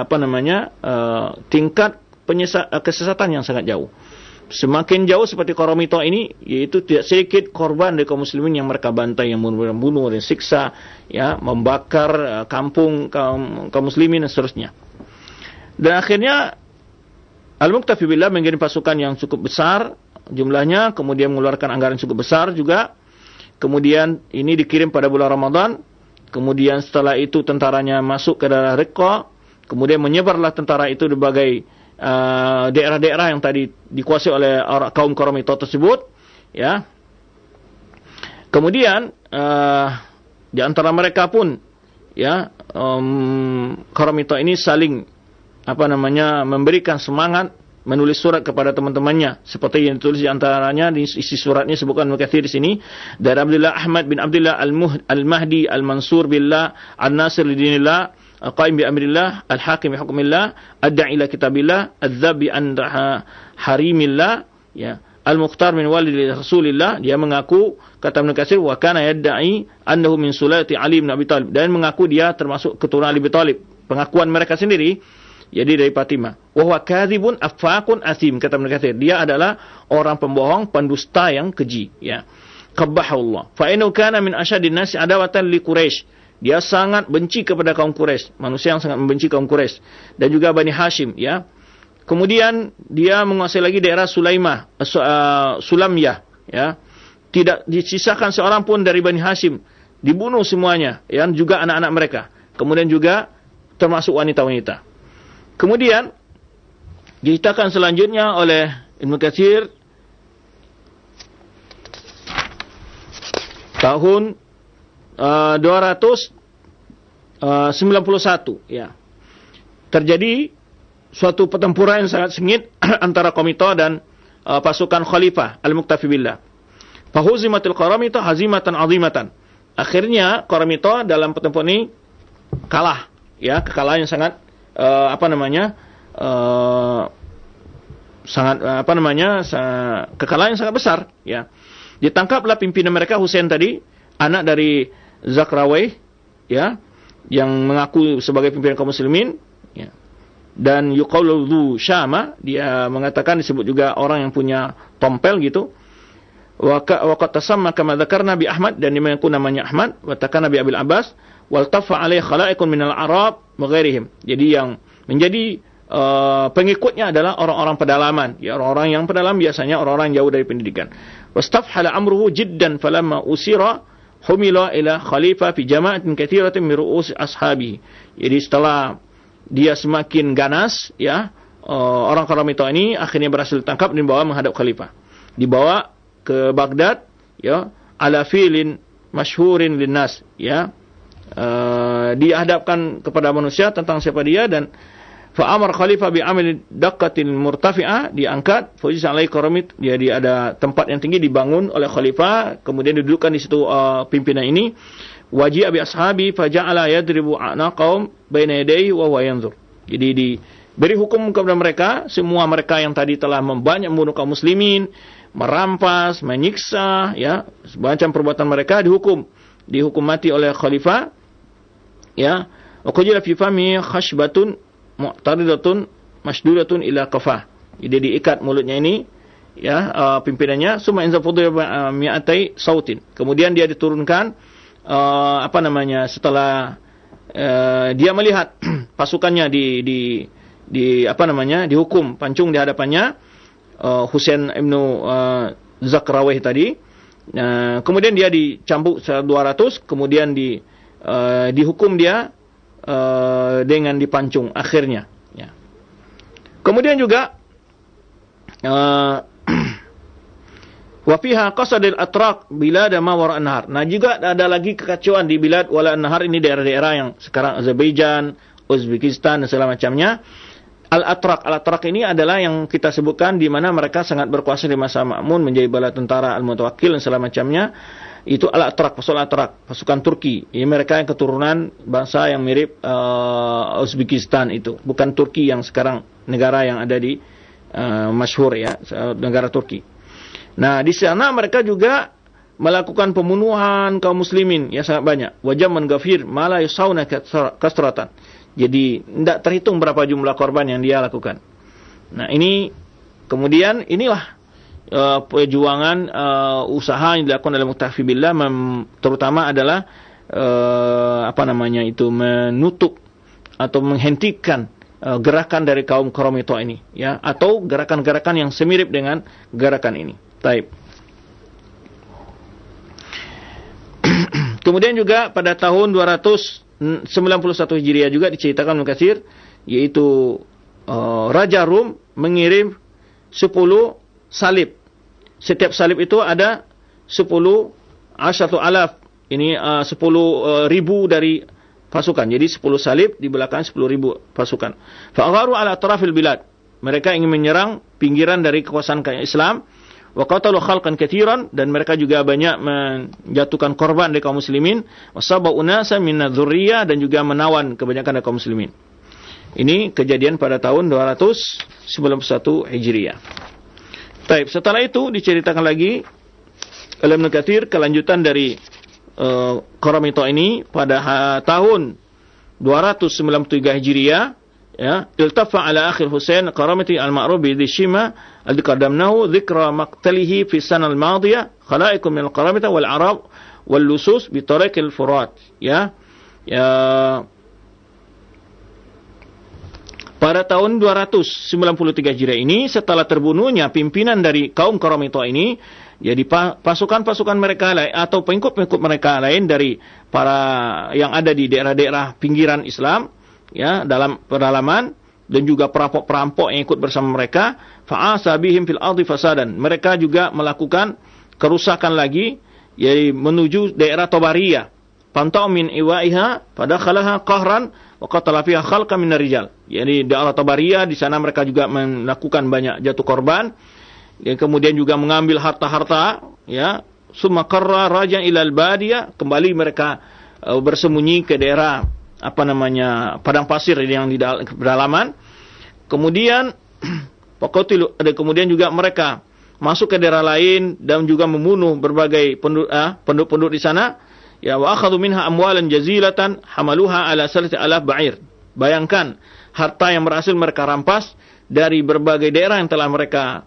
tingkat kesesatan yang sangat jauh. Semakin jauh seperti Qaramita ini, yaitu tidak sedikit korban dari kaum muslimin yang mereka bantai, yang membunuh dan siksa, ya, membakar kampung kaum muslimin dan seterusnya. Dan akhirnya Al-Muqtafi billah mengirim pasukan yang cukup besar jumlahnya, kemudian mengeluarkan anggaran cukup besar juga. Kemudian ini dikirim pada bulan Ramadan. Kemudian setelah itu tentaranya masuk ke daerah Riqqa. Kemudian menyebarlah tentara itu di berbagai daerah-daerah yang tadi dikuasai oleh kaum Qaramita tersebut, ya. Kemudian di antara mereka pun, ya, Qaramita ini saling memberikan semangat, menulis surat kepada teman-temannya seperti yang ditulis di antaranya di isi suratnya sebutkan Ibnu Katsir di sini, dari Abdullah Ahmad bin Abdullah Al-Mahdi Al-Mansur billah An-Nasir lidinillah Al-Qaim bi amrillah, Al-Hakim bi hukmillah, Ad-da'i ila kitabillah, Adz-Dzabi an harimillah, ya, Al-Mukhtar min walidi Rasulillah. Dia mengaku, kata Ibnu Katsir, wa kana yadda'i annahu min sulati Ali bin Abi Thalib, dan mengaku dia termasuk keturunan Ali bin Thalib. Pengakuan mereka sendiri, jadi dari Fatimah. Wa huwa kadzibun affaqun asim, kata Ibnu Katsir, dia adalah orang pembohong, pendusta yang keji, ya. Qabbahullah. Fa innahu kana min asyadin nasi adawatan li Quraisy. Dia sangat benci kepada kaum Quraisy, manusia yang sangat membenci kaum Quraisy, dan juga Bani Hashim, ya. Kemudian dia menguasai lagi daerah Sulamiyah, ya. Tidak disisakan seorang pun dari Bani Hashim, dibunuh semuanya, ya, juga anak-anak mereka. Kemudian juga termasuk wanita-wanita. Kemudian diceritakan selanjutnya oleh Ibnu Katsir tahun 291, ya, terjadi suatu pertempuran yang sangat sengit antara Qaramita dan pasukan Khalifah Al-Muqtafi billah. Fahuzimatil Qaramita hazimatan azimatan. Akhirnya Qaramita dalam pertempuran ini kalah, ya, kekalahan yang sangat kekalahan yang sangat besar, ya. Ditangkaplah pimpinan mereka Husain tadi, anak dari Zakrawai, ya, yang mengaku sebagai pimpinan kaum muslimin, ya. Dan yuqalu dzu Syama, dia mengatakan disebut juga orang yang punya tompel gitu. Wa qad tasamma kama dzakarna bi Ahmad, dan dia mengaku namanya Ahmad, wa takana bi Abil Abbas, wal tafa alaihi khalaiqun minal Arab wa ghairihim. Jadi yang menjadi pengikutnya adalah orang-orang pedalaman, ya, orang-orang yang pedalam biasanya orang-orang jauh dari pendidikan. wastafhala amruhu jiddan falamma usira humila ila khalifah fi jama'atin katsiratin min ru'us ashabi. Jadi setelah dia semakin ganas, ya, orang Qaramita ini akhirnya berhasil ditangkap dan dibawa menghadap khalifah. Dibawa ke Baghdad, ya, ala filin masyhurin linnas, ya. Dihadapkan kepada manusia tentang siapa dia, dan fa'amar khalifah bi'amil daqqatin murtafi'ah, diangkat fujis alai karamit, jadi ada tempat yang tinggi dibangun oleh khalifah, kemudian didudukkan di situ pimpinan ini. Waji'a bi ashabi faja'ala yadribu anaqahum baina yadayhi wa huwa yanzur. Jadi diberi hukum kepada mereka, semua mereka yang tadi telah membanyak membunuh kaum muslimin, merampas, menyiksa, ya, semacam perbuatan mereka dihukum mati oleh khalifah, ya. Wa qujila fi fami khashbatun mu'taridatun masdudatun ila qafah. Jadi diikat mulutnya ini, ya, pimpinannya, summa inzafudu mi'atai sautin. Kemudian dia diturunkan, setelah dia melihat pasukannya dihukum pancung di hadapannya, Husain ibnu Zakrawih tadi. Kemudian dia dicambuk 200, kemudian dihukum dia dengan dipancung akhirnya, ya. Kemudian juga wa fiha qasadil atraq bilad ma wara an-nahar. Nah, juga ada lagi kekacauan di bilad wala an-nahar, ini daerah-daerah yang sekarang Azerbaijan, Uzbekistan dan segala macamnya. Al-Atraq ini adalah yang kita sebutkan di mana mereka sangat berkuasa di masa Ma'mun, menjadi bala tentara Al-Mutawakkil dan segala macamnya. Itu Al-Atraq, pasukan Turki. Ini mereka yang keturunan bangsa yang mirip Uzbekistan itu, bukan Turki yang sekarang negara yang ada di masyhur, ya, negara Turki. Nah, di sana mereka juga melakukan pembunuhan kaum muslimin, ya, sangat banyak. Wajam menggafir mala yusauna kasratan. Jadi tidak terhitung berapa jumlah korban yang dia lakukan. Nah, ini kemudian inilah perjuangan usaha yang dilakukan oleh Muqtafi Billah, terutama adalah menutup atau menghentikan gerakan dari kaum Qaramita ini, ya, atau gerakan-gerakan yang semirip dengan gerakan ini. Taib. Kemudian juga pada tahun 291 Hijriah juga diceritakan Ibnu Katsir, yaitu Raja Rum mengirim 10 salib. Setiap salib itu ada 10 alaf. Ini 10.000 dari pasukan. Jadi 10 salib di belakang 10.000 pasukan. Fa'agharu ala atrafil bilad. Mereka ingin menyerang pinggiran dari kekuasaan Islam. Wa qatalu khalqan katsiran, dan mereka juga banyak menjatuhkan korban dari kaum muslimin. Wasabu unasa min dzurriyyah, dan juga menawan kebanyakan dari kaum muslimin. Ini kejadian pada tahun 291 Hijriah. Baik, setelah itu diceritakan lagi oleh Ibnu Katsir kelanjutan dari Qaramita ini pada tahun 293 Hijriah, ya, iltafa ala akhir Husain Qaramati al-ma'ruf bi Shima alladhi qaddamnahu dzikra maqtalihi fi sana al-madiyah khalaiqun min al-Qaramita wal Arab wal lusus bi tariq al-Furat, ya. Pada tahun 293 Hijriah ini, setelah terbunuhnya pimpinan dari kaum Qaramita ini, jadi pasukan-pasukan mereka lain atau pengikut-pengikut mereka lain dari para yang ada di daerah-daerah pinggiran Islam, ya, dalam pedalaman, dan juga perampok-perampok yang ikut bersama mereka, fa'asa bihim fil ardi fasadan. Mereka juga melakukan kerusakan lagi, yaitu menuju daerah Tabariyah. Pantau min iwaiha fadakhalaha qahran wa qatala fiha khalqan min rijal. Jadi daerah Tabariyah, di sana mereka juga melakukan banyak jatuh korban. Dan kemudian juga mengambil harta-harta, ya. Summa qarra rajan ilal badiyah, kembali mereka bersembunyi ke daerah padang pasir yang di pedalaman. Kemudian kemudian juga mereka masuk ke daerah lain dan juga membunuh berbagai penduduk di sana, ya. Wa akhadhu minha amwalan jazilatan hamaluha ala 3,000 ba'ir. Bayangkan harta yang berhasil mereka rampas dari berbagai daerah yang telah mereka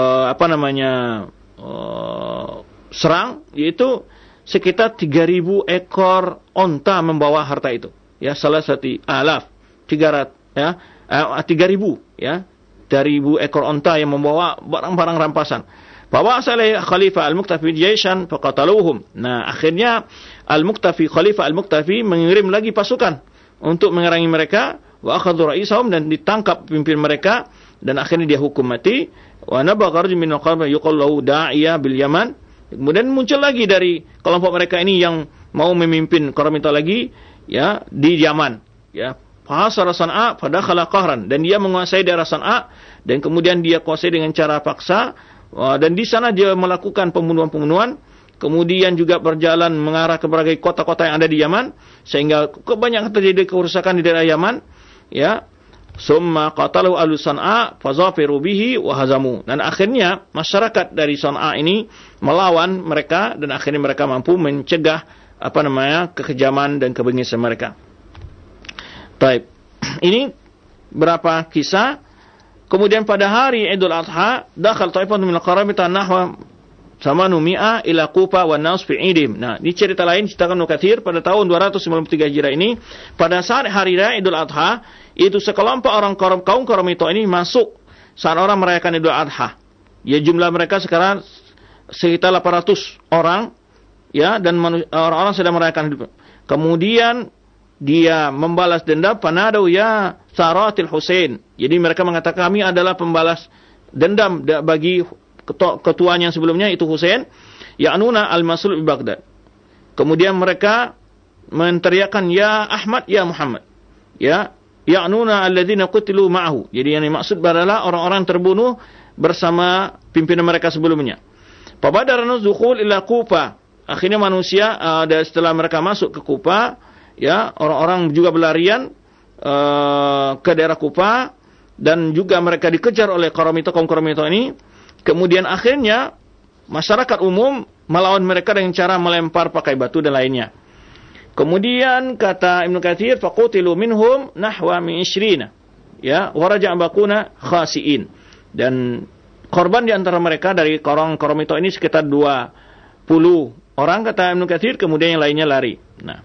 serang, yaitu sekitar 3.000 ekor onta membawa harta itu, ya, 300, ya, 3.000, ya, 3.000 ekor onta yang membawa barang-barang rampasan. Fawa'asa alaihi Khalifah Al-Muqtafi jaishan faqataluhum. Nah, akhirnya Al-Muqtafi, Khalifah Al-Muqtafi mengirim lagi pasukan untuk mengerangi mereka, wa akhadhu ra'isahum, dan ditangkap pemimpin mereka, dan akhirnya dia hukum mati. Wa nabagha rajulun min al-qawmi yuqallu da'iya bil Yaman. Kemudian muncul lagi dari kelompok mereka ini yang mau memimpin Qaramita lagi, ya, di Yaman, ya. Fahasara San'a fadakhala qahran, dan dia menguasai daerah San'a, dan kemudian dia kuasai dengan cara paksa. Dan di sana dia melakukan pembunuhan-pembunuhan, kemudian juga berjalan mengarah ke berbagai kota-kota yang ada di Yaman, sehingga kebanyakan terjadi kerusakan di daerah Yaman, ya. Summa qatalu ahlu San'a fazafiru bihi wa hazamu. Dan akhirnya masyarakat dari San'a ini melawan mereka, dan akhirnya mereka mampu mencegah kekejaman dan kebengisan mereka. Baik. Ini berapa kisah. Kemudian pada hari Idul Adha, dakhal ta'ifatun min al-Qaramita nahwa 800 ila Kufa wa nas fi idim. Nah, di cerita lain ceritakan Ibnu Katsir pada tahun 293 Hijriah ini, pada saat hari raya Idul Adha, itu sekelompok orang kaum Qaramita ini masuk saat orang merayakan Idul Adha. Ya, jumlah mereka sekarang sekitar 800 orang, ya, dan orang-orang sedang merayakan Idul Adha. Kemudian dia membalas dendam, panadu ya Saratil Husain. Jadi mereka mengatakan kami adalah pembalas dendam bagi ketuanya yang sebelumnya, itu Husain, ya'nuna al-Masul bi Baghdad. Kemudian mereka menteriakkan ya Ahmad ya Muhammad, ya, ya'nuna alladzina qutilu ma'ahu. Jadi yang dimaksud adalah orang-orang terbunuh bersama pimpinan mereka sebelumnya. Fabadaranu dukhul ila Kufa. Akhirnya manusia setelah mereka masuk ke Kufa, ya, orang-orang juga berlarian ke daerah Kufa, dan juga mereka dikejar oleh kaum Qaramita ini. Kemudian akhirnya masyarakat umum melawan mereka dengan cara melempar pakai batu dan lainnya. Kemudian kata Ibnu Katsir, faqutilu minhum nahwa min 20, ya, wa raja'a baquna khasiin. Dan korban di antara mereka dari orang Qaramita ini sekitar 20 orang kata Ibnu Katsir, kemudian yang lainnya lari. Nah,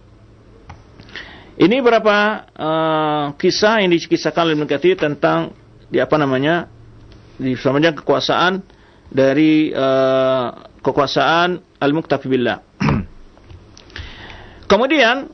ini berapa kisah yang dikisahkan oleh Ibnu Katsir tentang di sepanjang kekuasaan dari kekuasaan Al-Muqtafi billah. Kemudian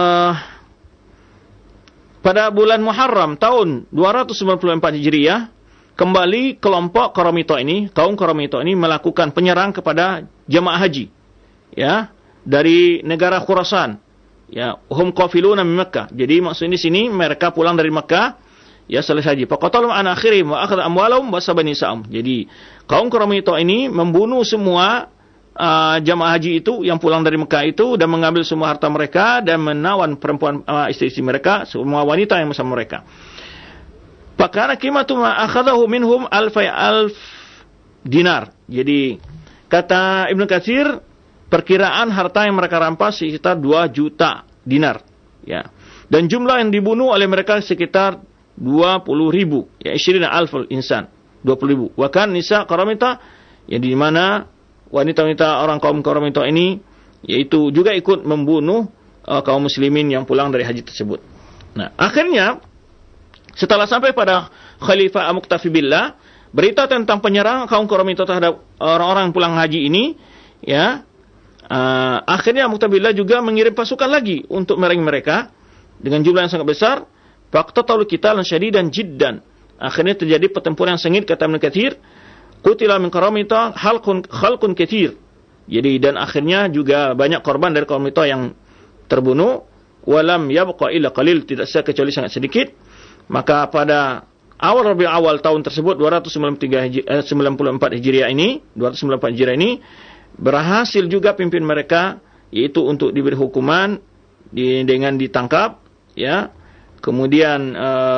pada bulan Muharram tahun 294 Hijriah, kembali kelompok Qaramita ini, kaum Qaramita ini melakukan penyerang kepada jemaah haji, ya, dari negara Khurasan. Ya, hum qafiluna min Makkah. Jadi maksudnya di sini mereka pulang dari Makkah, ya, selesai haji. Faqatalum an akhirihim wa akhadha amwalahum wa sabani sa'am. Jadi kaum Qaramita ini membunuh semua jamaah haji itu yang pulang dari Mekah itu, dan mengambil semua harta mereka, dan menawan perempuan istri-istri mereka, semua wanita yang bersama mereka. Fakana qimatu ma akhadahu minhum alf dinar. Jadi kata Ibnu Katsir, perkiraan harta yang mereka rampas sekitar 2 juta dinar, ya. Dan jumlah yang dibunuh oleh mereka sekitar 20.000, ya, 20.000 insan, 20.000. Wa kan nisa Qaramita, yang di mana wanita-wanita orang kaum Qaramita ini yaitu juga ikut membunuh kaum muslimin yang pulang dari haji tersebut. Nah, akhirnya setelah sampai pada Khalifah Al-Muqtafi billah, berita tentang penyerang kaum Qaramita terhadap orang-orang pulang haji ini, ya, akhirnya Al-Muqtafi billah juga mengirim pasukan lagi untuk menyerang mereka dengan jumlah yang sangat besar. Faqtatalu qitalan syadidan jiddan. Akhirnya terjadi pertempuran yang sengit, kata Ibnu Katsir. Qutila min Qaramita khalqun katsir. Jadi, dan akhirnya juga banyak korban dari Qaramita yang terbunuh. Walam yabqa illa qalil, tidak sisa kecuali sangat sedikit. Maka pada awal Rabiul Awal tahun tersebut 294 Hijriah ini, berhasil juga pimpin mereka, yaitu untuk diberi hukuman dengan ditangkap, ya. Kemudian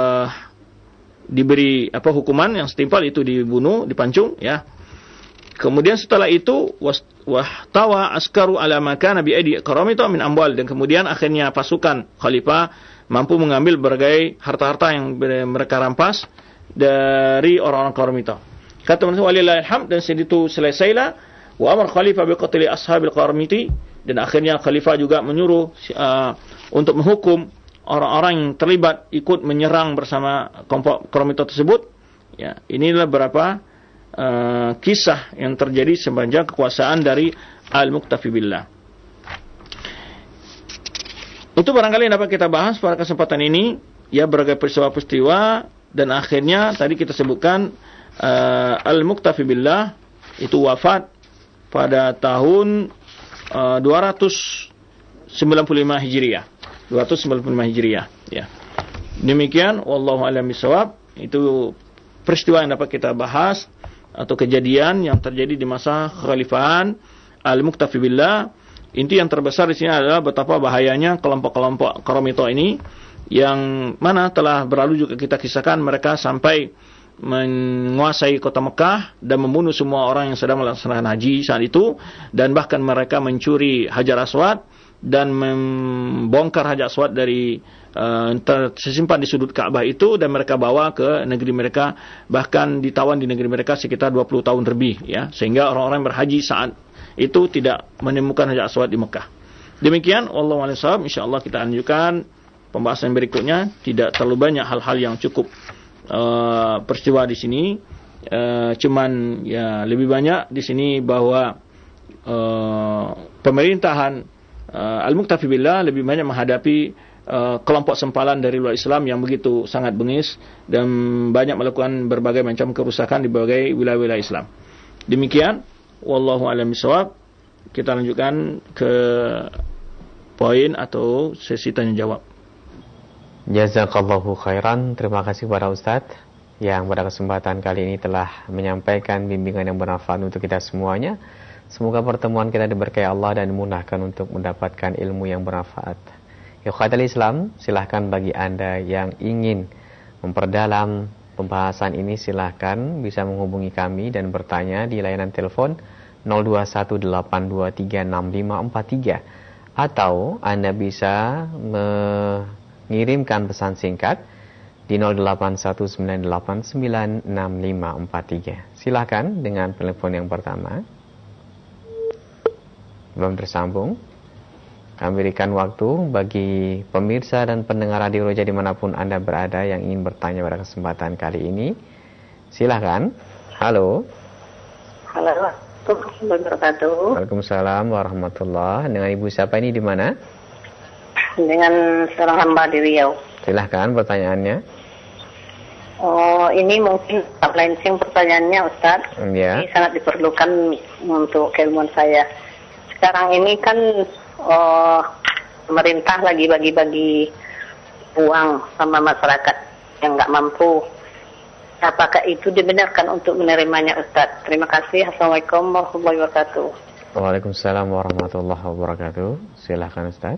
diberi hukuman yang setimpal, itu dibunuh, dipancung, ya. Kemudian setelah itu wahtawa askaru ala makana bi aidi Qaramita min amwal, dan kemudian akhirnya pasukan khalifah mampu mengambil berbagai harta-harta yang mereka rampas dari orang-orang Qaramita. Kata Rasulullah walillahil hamd, dan segitu selesailah wa amar khalifah bi qatli ashabil Qaramiti, dan akhirnya khalifah juga menyuruh untuk menghukum orang-orang yang terlibat ikut menyerang bersama kelompok Qaramita tersebut. Ya, inilah beberapa kisah yang terjadi sepanjang kekuasaan dari Al-Muqtafi Billah. Itu barangkali yang dapat kita bahas pada kesempatan ini, ya, berbagai peristiwa-peristiwa, dan akhirnya tadi kita sebutkan Al-Muqtafi Billah itu wafat pada tahun 295 Hijriah. 295 Hijriah, ya. Demikian, wallahu a'lam bishawab. Itu peristiwa yang dapat kita bahas atau kejadian yang terjadi di masa kekhalifahan Al-Muqtafi Billah. Inti yang terbesar di sini adalah betapa bahayanya kelompok-kelompok Qaramithah ini, yang mana telah berlalu juga kita kisahkan mereka sampai menguasai kota Mekah dan membunuh semua orang yang sedang melaksanakan haji saat itu, dan bahkan mereka mencuri Hajar Aswad dan membongkar Hajar Aswad dari tersimpan di sudut Ka'bah itu, dan mereka bawa ke negeri mereka, bahkan ditawan di negeri mereka sekitar 20 tahun lebih, ya, sehingga orang-orang berhaji saat itu tidak menemukan Hajar Aswad di Mekah. Demikian, wallahu a'lam bishawab. Insyaallah kita lanjutkan pembahasan berikutnya. Tidak terlalu banyak hal-hal yang cukup peristiwa di sini, cuman ya lebih banyak di sini bahwa pemerintahan Al-Muqtafi Billah lebih banyak menghadapi kelompok sempalan dari luar Islam yang begitu sangat bengis dan banyak melakukan berbagai macam kerusakan di berbagai wilayah-wilayah Islam. Demikian, wallahu a'lam bishawab. Kita lanjutkan ke poin atau sesi tanya jawab. Jazakallahu khairan. Terima kasih kepada Ustadz yang pada kesempatan kali ini telah menyampaikan bimbingan yang bermanfaat untuk kita semuanya. Semoga pertemuan kita diberkahi Allah dan dimudahkan untuk mendapatkan ilmu yang bermanfaat. Ikhwatal Islam, silahkan bagi Anda yang ingin memperdalam pembahasan ini, silahkan bisa menghubungi kami dan bertanya di layanan telepon 0218236543, atau Anda bisa mengirimkan pesan singkat di 0819896543. Silahkan dengan telepon yang pertama. Belum tersambung. Kami berikan waktu bagi pemirsa dan pendengar Radio Roja dimanapun Anda berada yang ingin bertanya pada kesempatan kali ini. Silahkan. Halo. Halo. Assalamualaikum. Waalaikumsalam warahmatullahi. Dengan Ibu siapa ini di mana? Dengan seorang hamba di Riau. Silahkan pertanyaannya. Oh, ini mungkin langsung pertanyaannya, Ustaz. Ya. Ini sangat diperlukan untuk keilmuan saya. Sekarang ini kan pemerintah lagi bagi-bagi uang sama masyarakat yang nggak mampu. Apakah itu dibenarkan untuk menerimanya, Ustaz? Terima kasih. Assalamualaikum warahmatullahi wabarakatuh. Waalaikumsalam warahmatullahi wabarakatuh. Silahkan, Ustaz.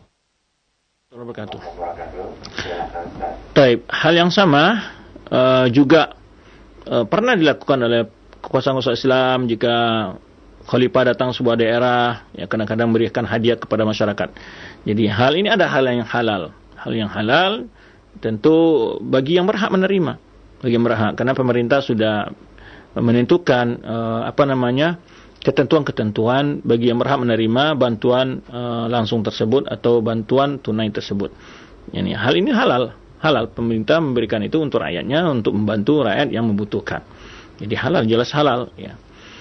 Taib. Hal yang sama juga pernah dilakukan oleh kekuasaan Islam jika khalifah datang sebuah daerah, ya kadang-kadang memberikan hadiah kepada masyarakat. Jadi hal ini ada hal yang halal. Hal yang halal tentu bagi yang berhak menerima, bagi yang berhak, karena pemerintah sudah menentukan ketentuan-ketentuan bagi yang berhak menerima bantuan langsung tersebut atau bantuan tunai tersebut. Yani hal ini halal pemerintah memberikan itu untuk rakyatnya, untuk membantu rakyat yang membutuhkan. Jadi halal, jelas halal, ya.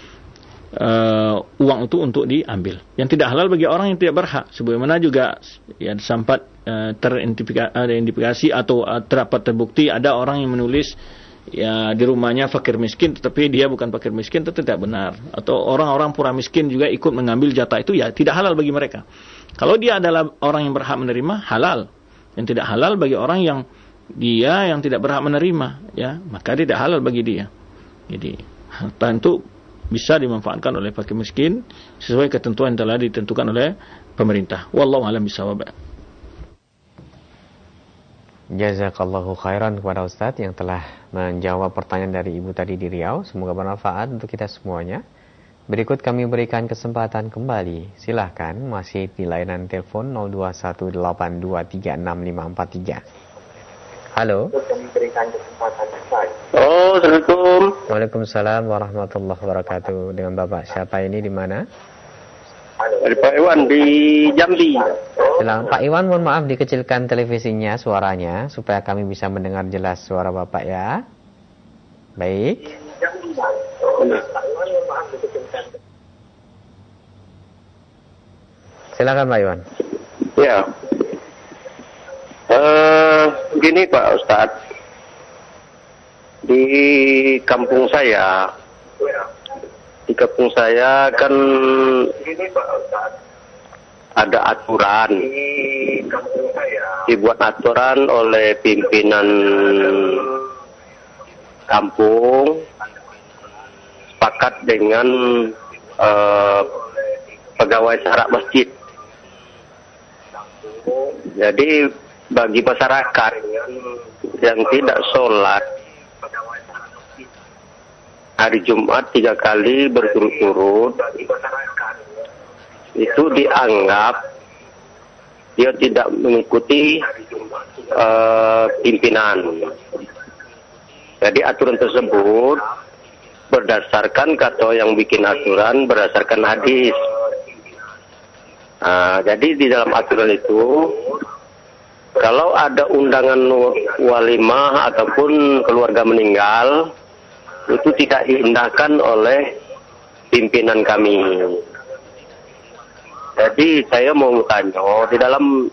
Uang itu untuk diambil. Yang tidak halal bagi orang yang tidak berhak. Sebagaimana juga ya sempat teridentifikasi atau terdapat terbukti ada orang yang menulis ya di rumahnya fakir miskin, tetapi dia bukan fakir miskin, itu tidak benar. Atau orang-orang pura miskin juga ikut mengambil jatah itu, ya tidak halal bagi mereka. Kalau dia adalah orang yang berhak menerima, halal. Yang tidak halal bagi orang yang dia yang tidak berhak menerima, ya maka tidak halal bagi dia. Jadi harta itu bisa dimanfaatkan oleh fakir miskin sesuai ketentuan yang telah ditentukan oleh pemerintah. Wallahu a'lam bishawab. Jazakallahu khairan kepada Ustadz yang telah menjawab pertanyaan dari Ibu tadi di Riau. Semoga bermanfaat untuk kita semuanya. Berikut kami berikan kesempatan kembali. Silahkan masih di layanan telepon 0218236543. Halo. Oh, Assalamualaikum. Waalaikumsalam warahmatullahi wabarakatuh. Dengan Bapak siapa ini di mana? Dari Pak Iwan di Jambi. Silakan Pak Iwan, mohon maaf dikecilkan televisinya suaranya supaya kami bisa mendengar jelas suara Bapak ya. Baik. Silakan Pak Iwan. Ya. Gini Pak Ustadz, di kampung saya kan ada aturan, dibuat aturan oleh pimpinan kampung, sepakat dengan pegawai syarak masjid. Jadi bagi masyarakat yang tidak sholat hari Jumat 3 kali berturut-turut, itu dianggap dia tidak mengikuti pimpinan. Jadi aturan tersebut berdasarkan kata yang bikin aturan berdasarkan hadis. Jadi di dalam aturan itu, kalau ada undangan walimah ataupun keluarga meninggal, itu tidak diindahkan oleh pimpinan kami. Jadi saya mau tanya, di dalam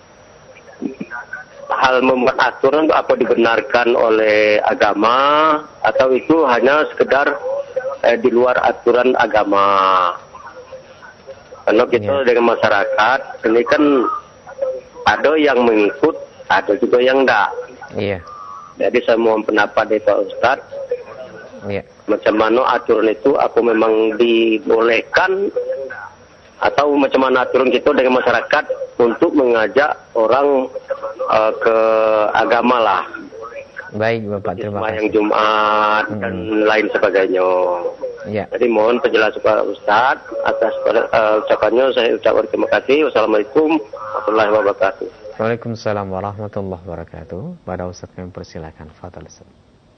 hal membuat aturan apa dibenarkan oleh agama atau itu hanya sekedar di luar aturan agama? Karena kita dengan masyarakat ini kan ada yang mengikut, ada juga yang enggak. Iya. Jadi saya mohon pendapat dari Pak Ustadz. Iya. Macam mana aturan itu? Apa memang dibolehkan atau macam mana aturan kita dengan masyarakat untuk mengajak orang ke agama lah? Baik Bapak, terima kasih. Yang Jumat dan lain sebagainya. Ya. Jadi mohon penjelasan Pak Ustaz atas ucapannya. Saya ucapkan terima kasih. Wassalamualaikum warahmatullahi wabarakatuh. Waalaikumsalam warahmatullahi wabarakatuh. Pada Ustaz kami persilakan. Fadhal Ustaz.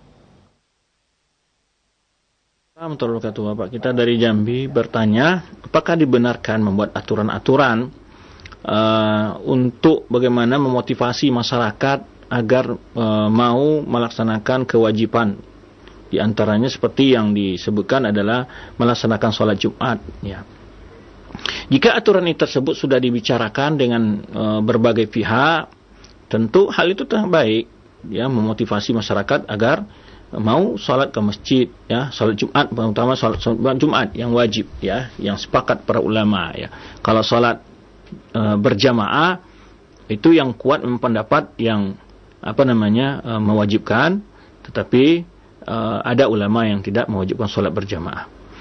Assalamualaikum warahmatullahi wabarakatuh. Bapak kita dari Jambi bertanya, apakah dibenarkan membuat aturan-aturan untuk bagaimana memotivasi masyarakat agar mau melaksanakan kewajiban? Di antaranya seperti yang disebutkan adalah melaksanakan sholat Jumat. Ya. Jika aturan ini tersebut sudah dibicarakan dengan berbagai pihak, tentu hal itu baik, ya, memotivasi masyarakat agar mau sholat ke masjid, ya, sholat Jumat, terutama sholat Jumat yang wajib, ya, yang sepakat para ulama, ya. Kalau sholat berjamaah itu yang kuat pendapat yang mewajibkan, tetapi ada ulama yang tidak mewajibkan sholat berjamaah.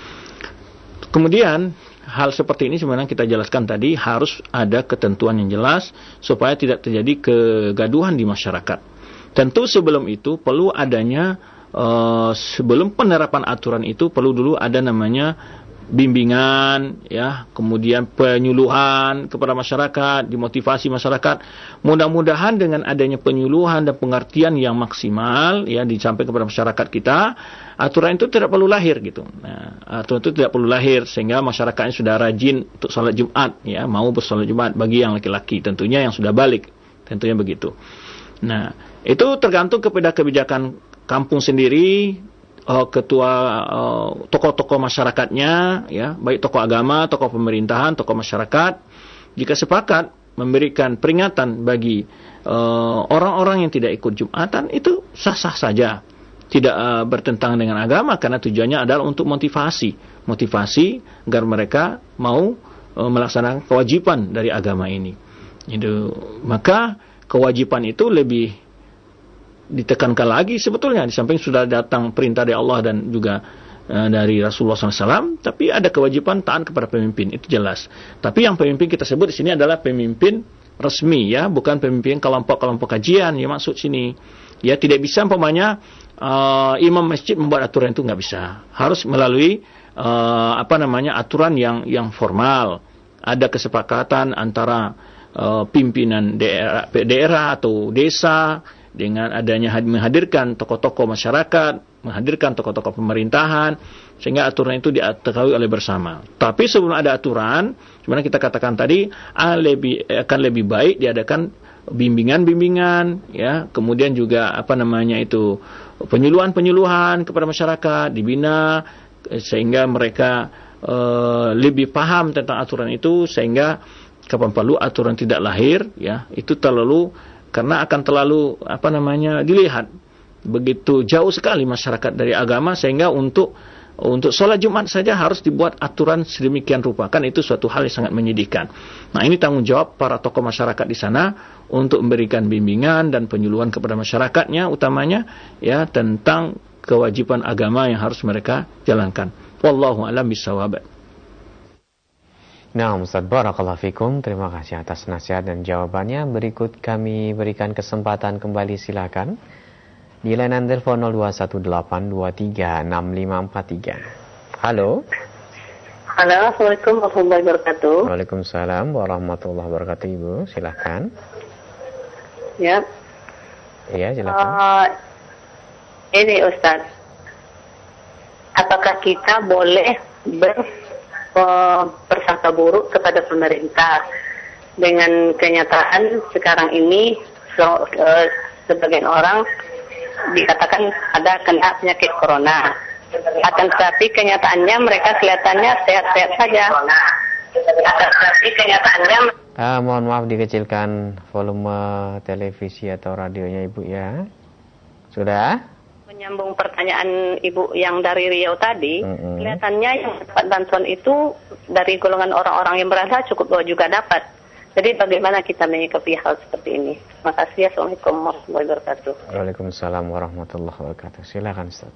Kemudian hal seperti ini sebenarnya kita jelaskan tadi harus ada ketentuan yang jelas supaya tidak terjadi kegaduhan di masyarakat. Tentu sebelum itu perlu adanya sebelum penerapan aturan itu perlu dulu ada namanya bimbingan, ya, kemudian penyuluhan kepada masyarakat, dimotivasi masyarakat. Mudah-mudahan dengan adanya penyuluhan dan pengertian yang maksimal, ya, disampaikan kepada masyarakat kita, aturan itu tidak perlu lahir gitu. Nah, aturan itu tidak perlu lahir sehingga masyarakatnya sudah rajin untuk sholat Jumat, ya, mau bersolat Jumat bagi yang laki-laki, tentunya yang sudah balik, tentunya begitu. Nah, itu tergantung kepada kebijakan kampung sendiri. Ketua tokoh-tokoh masyarakatnya, ya, baik tokoh agama, tokoh pemerintahan, tokoh masyarakat, jika sepakat memberikan peringatan bagi orang-orang yang tidak ikut Jumatan, itu sah-sah saja, tidak bertentangan dengan agama, karena tujuannya adalah untuk motivasi agar mereka mau melaksanakan kewajiban dari agama ini. Itu, maka kewajiban itu lebih ditekankan lagi sebetulnya, di samping sudah datang perintah dari Allah dan juga dari Rasulullah SAW, tapi ada kewajiban taat kepada pemimpin, itu jelas. Tapi yang pemimpin kita sebut di sini adalah pemimpin resmi, ya, bukan pemimpin kelompok-kelompok kajian, ya, maksud sini, ya, tidak bisa umpamanya imam masjid membuat aturan, itu nggak bisa, harus melalui aturan yang formal, ada kesepakatan antara pimpinan daerah atau desa dengan adanya menghadirkan tokoh-tokoh masyarakat, menghadirkan tokoh-tokoh pemerintahan, sehingga aturan itu diketahui oleh bersama. Tapi sebelum ada aturan, sebenarnya kita katakan tadi akan lebih baik diadakan bimbingan-bimbingan, ya, kemudian juga penyuluhan-penyuluhan kepada masyarakat, dibina sehingga mereka lebih paham tentang aturan itu, sehingga kapan perlu aturan tidak lahir, ya, itu terlalu, karena akan terlalu dilihat begitu jauh sekali masyarakat dari agama, sehingga untuk sholat Jumat saja harus dibuat aturan sedemikian rupa. Kan itu suatu hal yang sangat menyedihkan. Nah, ini tanggung jawab para tokoh masyarakat di sana untuk memberikan bimbingan dan penyuluhan kepada masyarakatnya, utamanya ya tentang kewajiban agama yang harus mereka jalankan. Wallahu a'lam bishawab. Nah, Ustaz, barakallahu fikum. Terima kasih atas nasihat dan jawabannya. Berikut kami berikan kesempatan kembali, silakan. Di layanan telepon 0218236543. Halo. Halo, Assalamualaikum warahmatullahi wabarakatuh. Waalaikumsalam warahmatullahi wabarakatuh, Ibu. Silakan. Ya. Iya, silakan. Ini Ustaz, apakah kita boleh berprasangka buruk kepada pemerintah dengan kenyataan sekarang ini sebagian orang dikatakan ada kena penyakit corona, akan tetapi kenyataannya mereka kelihatannya sehat-sehat saja. Akan tetapi kenyataannya mohon maaf, dikecilkan volume televisi atau radionya Ibu ya. Sudah? Menyambung pertanyaan Ibu yang dari Riau tadi, kelihatannya yang dapat bantuan itu dari golongan orang-orang yang berada cukup juga dapat. Jadi bagaimana kita menyikapi hal seperti ini? Terima kasih. Assalamualaikum warahmatullahi wabarakatuh. Waalaikumsalam warahmatullahi wabarakatuh. Silakan Ustaz.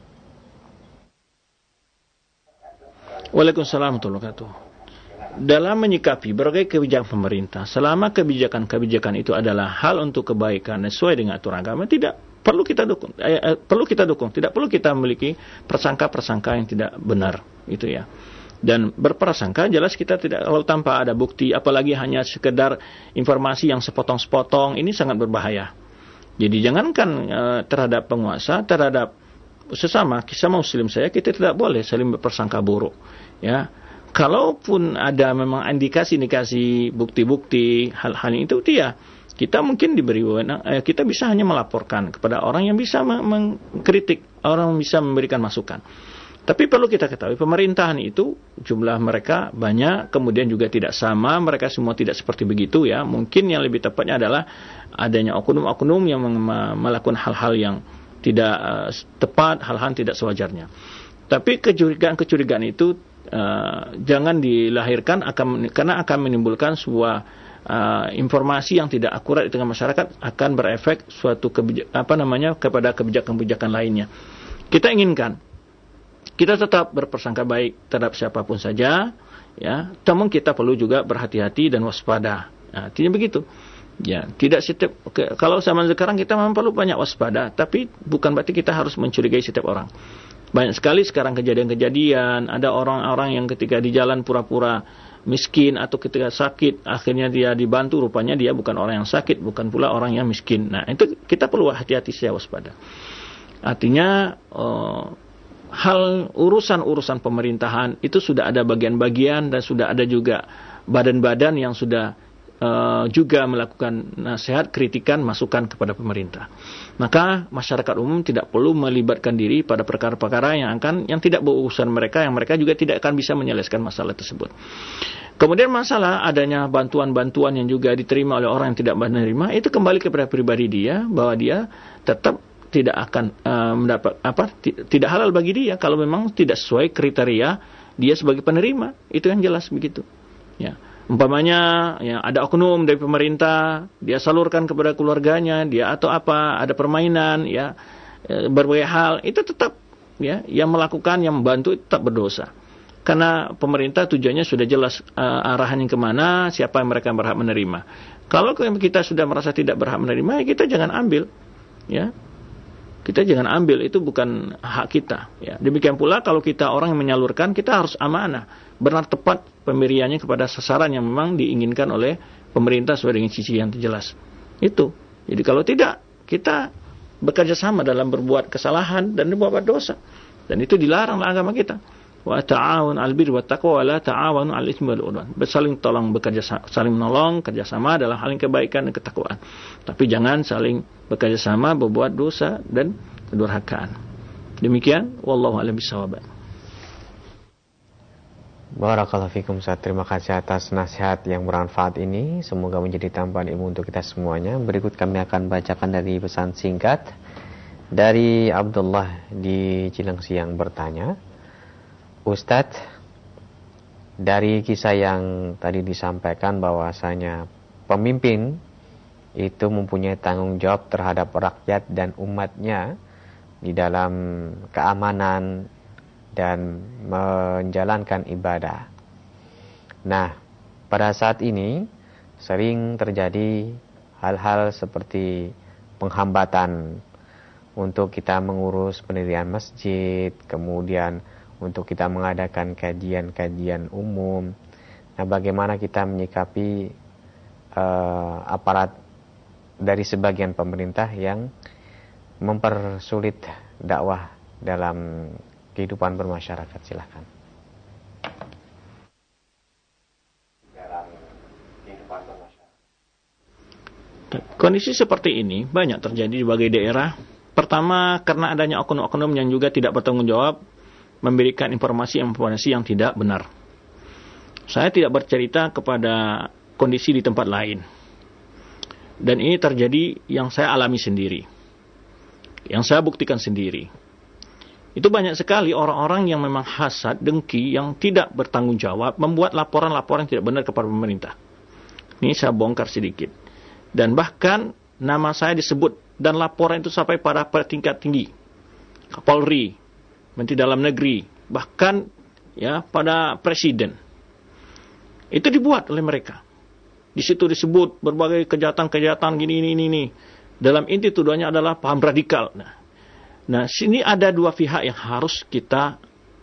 Waalaikumsalam warahmatullahi wabarakatuh. Dalam menyikapi berbagai kebijakan pemerintah, selama kebijakan-kebijakan itu adalah hal untuk kebaikan sesuai dengan aturan agama, tidak perlu kita dukung. Tidak perlu kita memiliki prasangka-prasangka yang tidak benar, itu ya. Dan berprasangka jelas kita tidak, kalau tanpa ada bukti, apalagi hanya sekedar informasi yang sepotong-sepotong, ini sangat berbahaya. Jadi jangankan terhadap penguasa, terhadap sesama muslim saya, kita tidak boleh saling berprasangka buruk, ya. Kalaupun ada memang indikasi-indikasi, bukti-bukti hal-hal itu, dia kita mungkin diberi wewenang, kita bisa hanya melaporkan kepada orang yang bisa mengkritik, orang yang bisa memberikan masukan. Tapi perlu kita ketahui, pemerintahan itu jumlah mereka banyak, kemudian juga tidak sama, mereka semua tidak seperti begitu ya. Mungkin yang lebih tepatnya adalah adanya oknum-oknum yang melakukan hal-hal yang tidak tepat, hal-hal tidak sewajarnya. Tapi kecurigaan itu jangan dilahirkan, karena akan menimbulkan sebuah informasi yang tidak akurat di tengah masyarakat, akan berefek suatu kepada kebijakan-kebijakan lainnya. Kita inginkan kita tetap berprasangka baik terhadap siapapun saja, ya. Namun kita perlu juga berhati-hati dan waspada. Artinya begitu. Ya, tidak setiap, kalau zaman sekarang kita memang perlu banyak waspada, tapi bukan berarti kita harus mencurigai setiap orang. Banyak sekali sekarang kejadian-kejadian, ada orang-orang yang ketika di jalan pura-pura miskin, atau ketika sakit akhirnya dia dibantu, rupanya dia bukan orang yang sakit, bukan pula orang yang miskin. Nah, itu kita perlu hati-hati, saya waspada. Artinya hal urusan pemerintahan itu sudah ada bagian-bagian, dan sudah ada juga badan-badan yang sudah juga melakukan nasihat, kritikan, masukan kepada pemerintah. Maka masyarakat umum tidak perlu melibatkan diri pada perkara-perkara yang tidak berurusan mereka, yang mereka juga tidak akan bisa menyelesaikan masalah tersebut. Kemudian masalah adanya bantuan-bantuan yang juga diterima oleh orang yang tidak menerima, itu kembali kepada pribadi dia, bahwa dia tetap tidak akan tidak halal bagi dia kalau memang tidak sesuai kriteria dia sebagai penerima. Itu yang jelas begitu. Ya. Umpamanya ya, ada oknum dari pemerintah, dia salurkan kepada keluarganya, dia atau ada permainan, ya, berbagai hal, itu tetap ya, yang melakukan, yang membantu tetap berdosa. Karena pemerintah tujuannya sudah jelas arahannya kemana, siapa yang mereka berhak menerima. Kalau kita sudah merasa tidak berhak menerima, ya kita jangan ambil, ya. Kita jangan ambil, itu bukan hak kita. Ya. Demikian pula kalau kita orang yang menyalurkan, kita harus amanah, benar tepat pemberiannya kepada sasaran yang memang diinginkan oleh pemerintah sesuai dengan sisi yang jelas. Itu. Jadi kalau tidak, kita bekerja sama dalam berbuat kesalahan dan berbuat dosa. Dan itu dilarang oleh agama kita. Wa ta'awun 'alal birri wat taqwa wa la ta'awunu 'alal itsmi wal 'udwan. Saling tolong saling menolong, kerjasama dalam hal yang kebaikan dan ketakwaan. Tapi jangan saling bekerjasama berbuat dosa dan kedurhakaan. Demikian, wallahu a'lam bishawab. Barakallahu fikum Ustaz. Terima kasih atas nasihat yang bermanfaat ini. Semoga menjadi tambahan ilmu untuk kita semuanya. Berikut kami akan bacakan dari pesan singkat dari Abdullah di Cilengsi yang bertanya, Ustadz, dari kisah yang tadi disampaikan bahwasanya pemimpin itu mempunyai tanggung jawab terhadap rakyat dan umatnya di dalam keamanan dan menjalankan ibadah. Nah, pada saat ini sering terjadi hal-hal seperti penghambatan untuk kita mengurus pendirian masjid, kemudian untuk kita mengadakan kajian-kajian umum. Nah, bagaimana kita menyikapi aparat dari sebagian pemerintah yang mempersulit dakwah dalam kehidupan bermasyarakat? Silakan. Kondisi seperti ini banyak terjadi di berbagai daerah. Pertama, karena adanya oknum-oknum yang juga tidak bertanggung jawab memberikan informasi-informasi yang tidak benar. Saya tidak bercerita kepada kondisi di tempat lain. Dan ini terjadi yang saya alami sendiri. Yang saya buktikan sendiri. Itu banyak sekali orang-orang yang memang hasad, dengki, yang tidak bertanggung jawab, membuat laporan-laporan yang tidak benar kepada pemerintah. Ini saya bongkar sedikit. Dan bahkan nama saya disebut dan laporan itu sampai pada tingkat tinggi. Kapolri, Menteri Dalam Negeri, bahkan ya pada Presiden. Itu dibuat oleh mereka. Di situ disebut berbagai kejahatan-kejahatan gini. Dalam inti tuduhannya adalah paham radikal. Nah, sini ada dua pihak yang harus kita,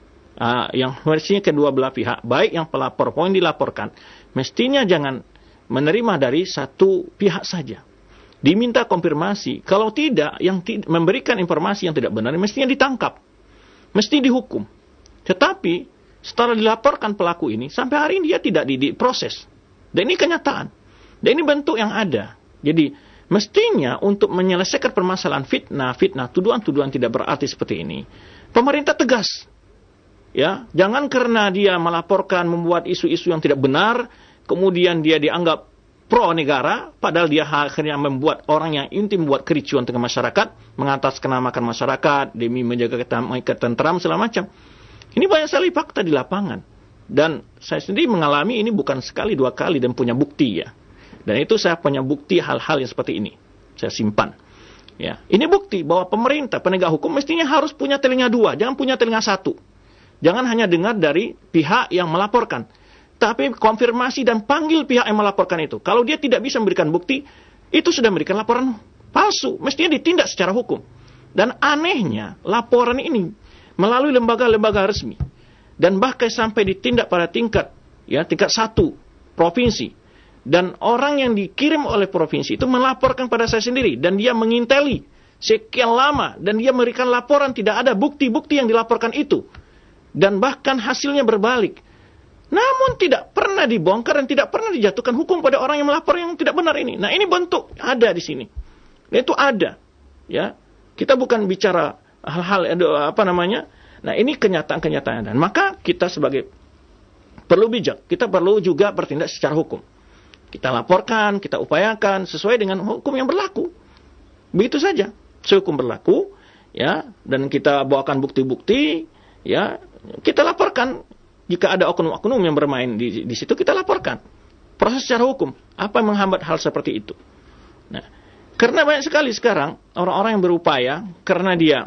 yang mestinya kedua belah pihak, baik yang pelapor, poin dilaporkan, mestinya jangan menerima dari satu pihak saja. Diminta konfirmasi. Kalau tidak, yang memberikan informasi yang tidak benar, mestinya ditangkap, mesti dihukum. Tetapi setelah dilaporkan pelaku ini, sampai hari ini dia tidak diproses. Dan ini kenyataan. Dan ini bentuk yang ada. Jadi mestinya untuk menyelesaikan permasalahan fitnah, tuduhan-tuduhan tidak berarti seperti ini, pemerintah tegas. Ya, jangan karena dia melaporkan membuat isu-isu yang tidak benar, kemudian dia dianggap pro negara, padahal dia akhirnya membuat orang yang intim membuat kericuan tengah masyarakat, mengatasnamakan masyarakat demi menjaga ketenteraman segala macam. Ini banyak sekali fakta di lapangan. Dan saya sendiri mengalami ini bukan sekali dua kali dan punya bukti ya. Dan itu saya punya bukti hal-hal yang seperti ini. Saya simpan. Ya, ini bukti bahwa pemerintah, penegak hukum mestinya harus punya telinga dua, jangan punya telinga satu. Jangan hanya dengar dari pihak yang melaporkan, tapi konfirmasi dan panggil pihak yang melaporkan itu. Kalau dia tidak bisa memberikan bukti, itu sudah memberikan laporan palsu. Mestinya ditindak secara hukum. Dan anehnya, laporan ini melalui lembaga-lembaga resmi. Dan bahkan sampai ditindak pada tingkat 1 provinsi. Dan orang yang dikirim oleh provinsi itu melaporkan pada saya sendiri. Dan dia menginteli sekian lama. Dan dia memberikan laporan tidak ada bukti-bukti yang dilaporkan itu. Dan bahkan hasilnya berbalik. Namun tidak pernah dibongkar dan tidak pernah dijatuhkan hukum pada orang yang melapor yang tidak benar ini. Nah, ini bentuk ada di sini. Dan itu ada. Ya, kita bukan bicara hal-hal Nah, ini kenyataan-kenyataan. Dan maka kita sebagai perlu bijak. Kita perlu juga bertindak secara hukum. Kita laporkan, kita upayakan sesuai dengan hukum yang berlaku. Begitu saja. Sehukum berlaku, ya, dan kita bawakan bukti-bukti, ya, kita laporkan. Jika ada oknum-oknum yang bermain di situ, kita laporkan. Proses secara hukum. Apa yang menghambat hal seperti itu? Nah, karena banyak sekali sekarang orang-orang yang berupaya, karena dia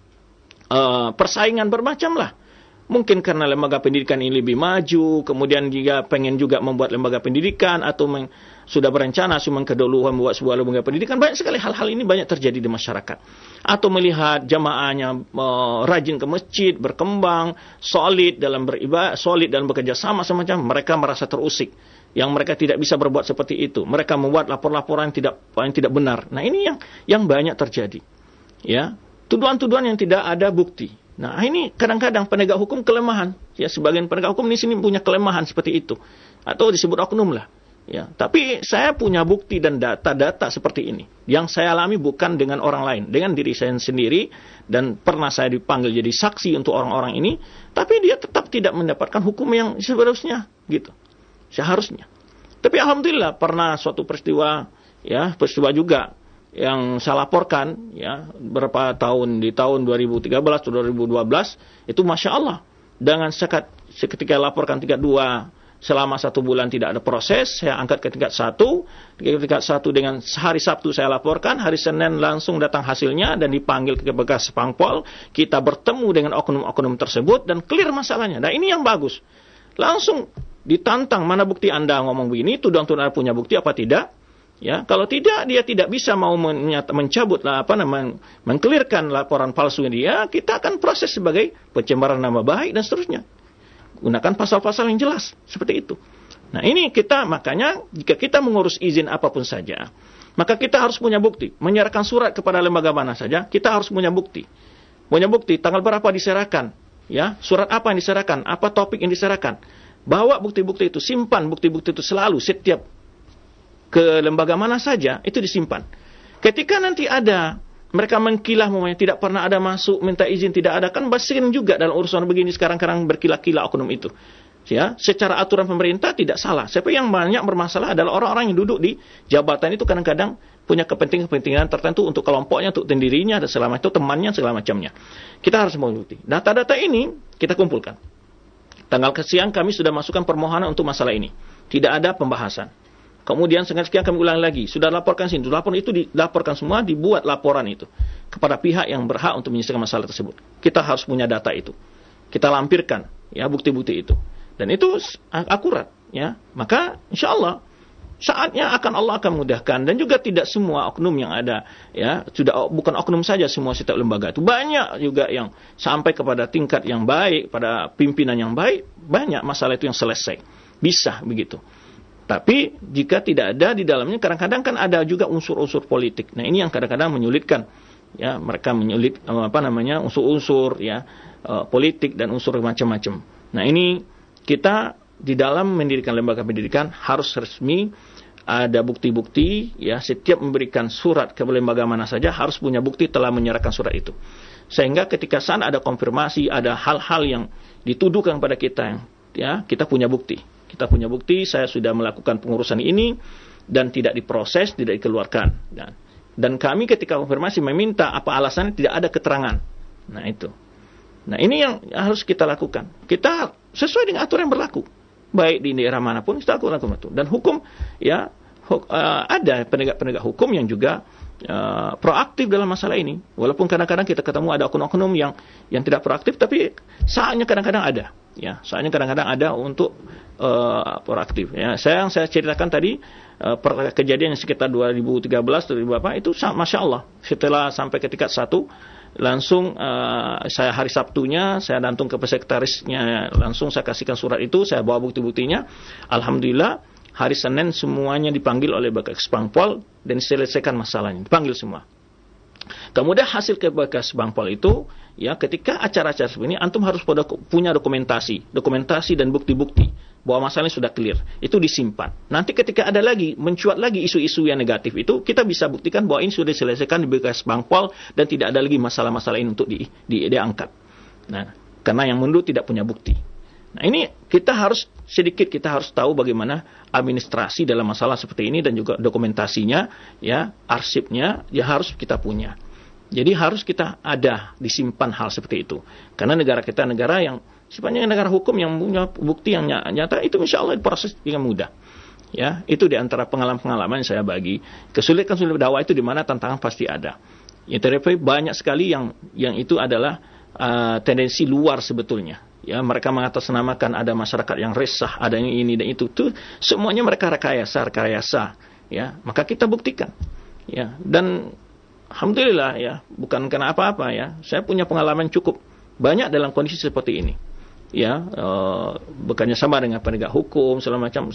persaingan bermacam lah. Mungkin karena lembaga pendidikan ini lebih maju, kemudian juga pengen juga membuat lembaga pendidikan, atau sudah berencana cuma kedahuluan membuat sebuah lembaga pendidikan. Banyak sekali hal-hal ini banyak terjadi di masyarakat. Atau melihat jamaahnya rajin ke masjid, berkembang, solid dalam beribadah, solid dalam bekerja sama semacam, mereka merasa terusik. Yang mereka tidak bisa berbuat seperti itu. Mereka membuat lapor-laporan yang tidak benar. Nah, ini yang banyak terjadi. Ya, tuduhan-tuduhan yang tidak ada bukti. Nah, ini kadang-kadang penegak hukum kelemahan. Ya, sebagian penegak hukum di sini punya kelemahan seperti itu. Atau disebut oknum lah. Ya, tapi saya punya bukti dan data-data seperti ini. Yang saya alami bukan dengan orang lain, dengan diri saya sendiri, dan pernah saya dipanggil jadi saksi untuk orang-orang ini, tapi dia tetap tidak mendapatkan hukum yang seharusnya, gitu. Seharusnya. Tapi alhamdulillah pernah suatu peristiwa juga yang saya laporkan, ya, berapa tahun, di tahun 2013 atau 2012, itu Masya Allah, dengan seketika laporkan tingkat 2, selama 1 bulan tidak ada proses, saya angkat ke tingkat 1. Tingkat 1 dengan hari Sabtu saya laporkan, hari Senin langsung datang hasilnya dan dipanggil ke bekas Pangpol. Kita bertemu dengan oknum-oknum tersebut dan clear masalahnya. Nah, ini yang bagus. Langsung ditantang, mana bukti Anda ngomong begini, tuduhan Anda punya bukti apa tidak? Ya, kalau tidak, dia tidak bisa mau mencabut mengklirkan laporan palsu dia, kita akan proses sebagai pencemaran nama baik dan seterusnya. Gunakan pasal-pasal yang jelas seperti itu. Nah, ini makanya jika kita mengurus izin apapun saja, maka kita harus punya bukti. Menyerahkan surat kepada lembaga mana saja, kita harus punya bukti. Punya bukti tanggal berapa diserahkan, ya, surat apa yang diserahkan, apa topik yang diserahkan. Bawa bukti-bukti itu, simpan bukti-bukti itu selalu setiap ke lembaga mana saja itu disimpan. Ketika nanti ada mereka mengkilah, tidak pernah ada masuk, minta izin, tidak ada, kan basirin juga dalam urusan begini sekarang berkilah-kilah oknum itu. Ya, secara aturan pemerintah tidak salah. Siapa yang banyak bermasalah adalah orang-orang yang duduk di jabatan itu kadang-kadang punya kepentingan tertentu untuk kelompoknya, untuk dirinya, dan selama itu temannya, segala macamnya. Kita harus membukti. Data-data ini kita kumpulkan. Tanggal siang kami sudah masukkan permohonan untuk masalah ini. Tidak ada pembahasan. Kemudian sekian kami ulang lagi. Sudah laporkan sini. Laporan itu dilaporkan semua, dibuat laporan itu kepada pihak yang berhak untuk menyelesaikan masalah tersebut. Kita harus punya data itu. Kita lampirkan, ya, bukti-bukti itu. Dan itu akurat, ya. Maka insya Allah saatnya Allah akan mudahkan, dan juga tidak semua oknum yang ada, ya, bukan oknum saja, semua setiap lembaga itu banyak juga yang sampai kepada tingkat yang baik, pada pimpinan yang baik, banyak masalah itu yang selesai. Bisa begitu. Tapi jika tidak ada di dalamnya, kadang-kadang kan ada juga unsur-unsur politik. Nah, ini yang kadang-kadang menyulitkan, ya, mereka unsur-unsur, ya, politik dan unsur macam-macam. Nah, ini kita di dalam mendirikan lembaga pendidikan harus resmi, ada bukti-bukti, ya, setiap memberikan surat ke lembaga mana saja harus punya bukti telah menyerahkan surat itu. Sehingga ketika saat ada konfirmasi, ada hal-hal yang dituduhkan pada kita, ya, kita punya bukti. Kita punya bukti, saya sudah melakukan pengurusan ini dan tidak diproses, tidak dikeluarkan. Dan kami ketika konfirmasi meminta apa alasannya, tidak ada keterangan. Nah, itu. Nah, ini yang harus kita lakukan. Kita sesuai dengan aturan yang berlaku. Baik di daerah manapun, kita lakukan itu. Dan hukum, ya, ada penegak-penegak hukum yang juga proaktif dalam masalah ini. Walaupun kadang-kadang kita ketemu ada oknum-oknum yang tidak proaktif, tapi saatnya kadang-kadang ada. Ya, saatnya kadang-kadang ada untuk proaktif. Ya, saya ceritakan tadi kejadian yang sekitar 2013 itu Masya Allah. Setelah sampai ke tingkat 1, langsung saya hari Sabtunya saya dantung ke sekretarisnya, langsung saya kasihkan surat itu, saya bawa bukti-buktinya. Alhamdulillah hari Senin semuanya dipanggil oleh bekas Pangpol dan diselesaikan masalahnya, dipanggil semua. Kemudian hasil ke bekas Pangpol itu, ya, ketika acara-acara seperti ini antum harus punya dokumentasi dan bukti-bukti bahwa masalahnya sudah clear. Itu disimpan. Nanti ketika ada lagi mencuat lagi isu-isu yang negatif itu, kita bisa buktikan bahwa ini sudah diselesaikan di bekas Pangpol dan tidak ada lagi masalah-masalah ini untuk diangkat. Nah, karena yang mundur tidak punya bukti. Nah, ini kita harus tahu bagaimana administrasi dalam masalah seperti ini dan juga dokumentasinya, ya, arsipnya, ya, harus kita punya. Jadi harus kita disimpan hal seperti itu. Karena negara kita negara yang sifatnya negara hukum yang punya bukti yang nyata, itu insya Allah proses dengan mudah. Ya, itu di antara pengalaman-pengalaman yang saya bagi. Kesulitan dakwah itu di mana tantangan pasti ada. Ya, tetapi banyak sekali yang itu adalah tendensi luar sebetulnya. Ya, mereka mengatasnamakan ada masyarakat yang resah, ada yang ini dan itu. Tuh semuanya mereka rekayasa. Ya, maka kita buktikan. Ya, dan alhamdulillah, ya, bukan karena apa-apa, ya. Saya punya pengalaman cukup banyak dalam kondisi seperti ini. Ya, bekerja sama dengan penegak hukum segala macam.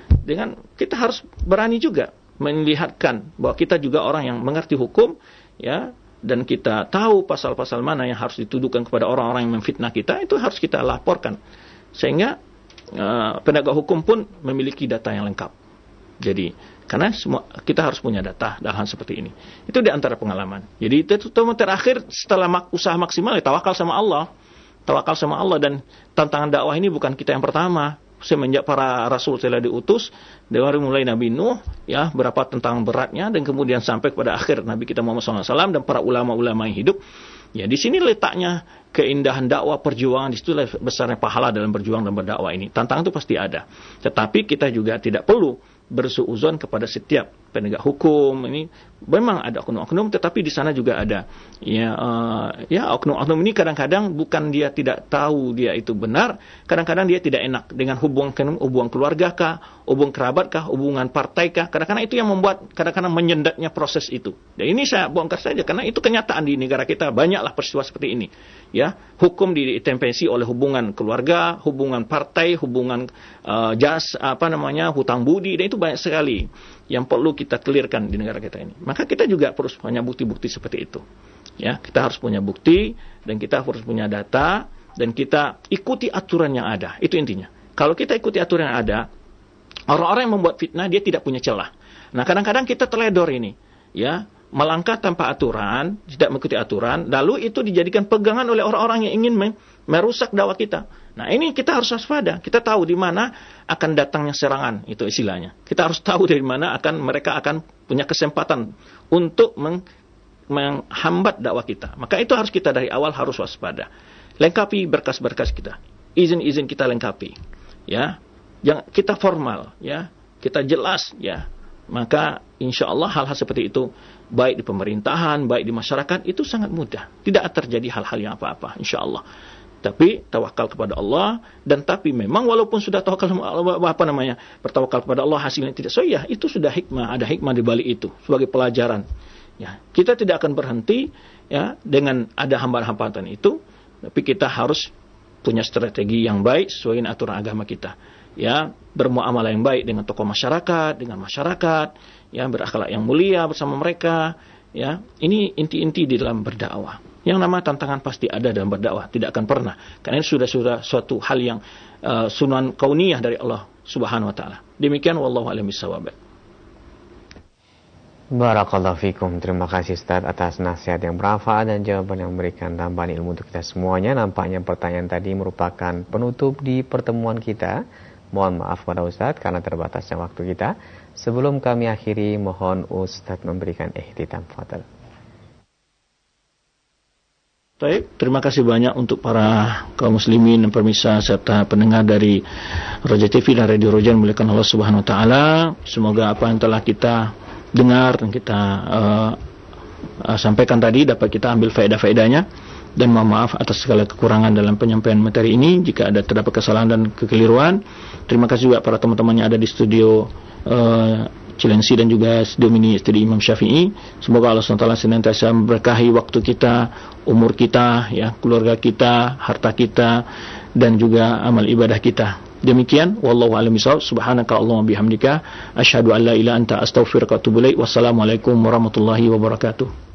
Kita harus berani juga melihatkan bahwa kita juga orang yang mengerti hukum, ya, dan kita tahu pasal-pasal mana yang harus dituduhkan kepada orang-orang yang memfitnah kita, itu harus kita laporkan. Sehingga penegak hukum pun memiliki data yang lengkap. Jadi karena semua kita harus punya data dalam hal seperti ini. Itu di antara pengalaman. Jadi itu terakhir setelah usaha maksimal ya tawakal sama Allah. Tawakal sama Allah, dan tantangan dakwah ini bukan kita yang pertama. Semenjak para rasul telah diutus, dari mulai Nabi Nuh, ya, berapa tentang beratnya, dan kemudian sampai kepada akhir Nabi kita Muhammad SAW dan para ulama-ulama yang hidup. Ya, di sini letaknya keindahan dakwah, perjuangan, di situ besarnya pahala dalam berjuang dan berdakwah ini. Tantangan itu pasti ada. Tetapi kita juga tidak perlu bersuuzon kepada setiap penegak hukum. Ini memang ada oknum-oknum, tetapi di sana juga ada oknum-oknum ini kadang-kadang bukan dia tidak tahu dia itu benar, kadang-kadang dia tidak enak dengan hubungan keluarga kah, hubungan kerabat kah, hubungan partai kah, kadang-kadang itu yang membuat kadang-kadang menyendatnya proses itu. Dan ini saya bongkar saja karena itu kenyataan di negara kita, banyaklah peristiwa seperti ini. Ya, hukum diintervensi oleh hubungan keluarga, hubungan partai, hubungan hutang budi, dan itu banyak sekali yang perlu kita clearkan di negara kita ini. Maka kita juga harus punya bukti-bukti seperti itu. Ya, kita harus punya bukti dan kita harus punya data dan kita ikuti aturan yang ada. Itu intinya. Kalau kita ikuti aturan yang ada, orang-orang yang membuat fitnah dia tidak punya celah. Nah, kadang-kadang kita teledor ini, ya, melangkah tanpa aturan, tidak mengikuti aturan, lalu itu dijadikan pegangan oleh orang-orang yang ingin merusak dakwah kita. Nah, ini kita harus waspada. Kita tahu di mana akan datangnya serangan, itu istilahnya. Kita harus tahu dari mana mereka akan punya kesempatan untuk menghambat dakwah kita. Maka itu harus kita dari awal harus waspada. Lengkapi berkas-berkas kita. Izin-izin kita lengkapi. Ya. Yang kita formal, ya. Kita jelas, ya. Maka insya Allah hal-hal seperti itu baik di pemerintahan, baik di masyarakat itu sangat mudah. Tidak terjadi hal-hal yang apa-apa, insya Allah. Tapi tawakal kepada Allah, dan tapi memang walaupun sudah tawakal bertawakal kepada Allah hasilnya tidak ya itu sudah hikmah, ada hikmah di balik itu sebagai pelajaran. Ya, kita tidak akan berhenti ya dengan ada hambatan-hambatan itu, tapi kita harus punya strategi yang baik sesuai dengan aturan agama kita. Ya, bermuamalah yang baik dengan tokoh masyarakat, ya, berakhlak yang mulia bersama mereka, ya. Ini inti-inti di dalam berdakwah. Yang nama tantangan pasti ada dalam berdakwah, tidak akan pernah. Karena ini sudah suatu hal yang sunan kauniyah dari Allah Subhanahu wa taala. Demikian wallahu a'lam bishawab. Barakallahu fikum. Terima kasih Ustaz atas nasihat yang bermanfaat dan jawaban yang memberikan tambahan ilmu untuk kita semuanya. Nampaknya pertanyaan tadi merupakan penutup di pertemuan kita. Mohon maaf pada Ustaz karena terbatasnya waktu kita. Sebelum kami akhiri, mohon Ustaz memberikan ihtitam. Fadhal. Baik, terima kasih banyak untuk para kaum muslimin dan pemirsa serta pendengar dari Roja TV dan Radio Roja yang dimuliakan Allah Subhanahu wa taala. Semoga apa yang telah kita dengar dan kita sampaikan tadi dapat kita ambil faedah-faedahnya, dan mohon maaf atas segala kekurangan dalam penyampaian materi ini jika ada terdapat kesalahan dan kekeliruan. Terima kasih juga para teman-teman yang ada di studio Cilengsi dan juga studio mini studio Imam Syafi'i. Semoga Allah SWT senantiasa memberkahi waktu kita, umur kita, ya, keluarga kita, harta kita, dan juga amal ibadah kita. Demikian, wallahu a'lam bishawab. Subhanaka Allahumma bihamdika asyhadu an la ilaha illa anta astaghfiruka wa atubu ilaik. Wassalamualaikum warahmatullahi wabarakatuh.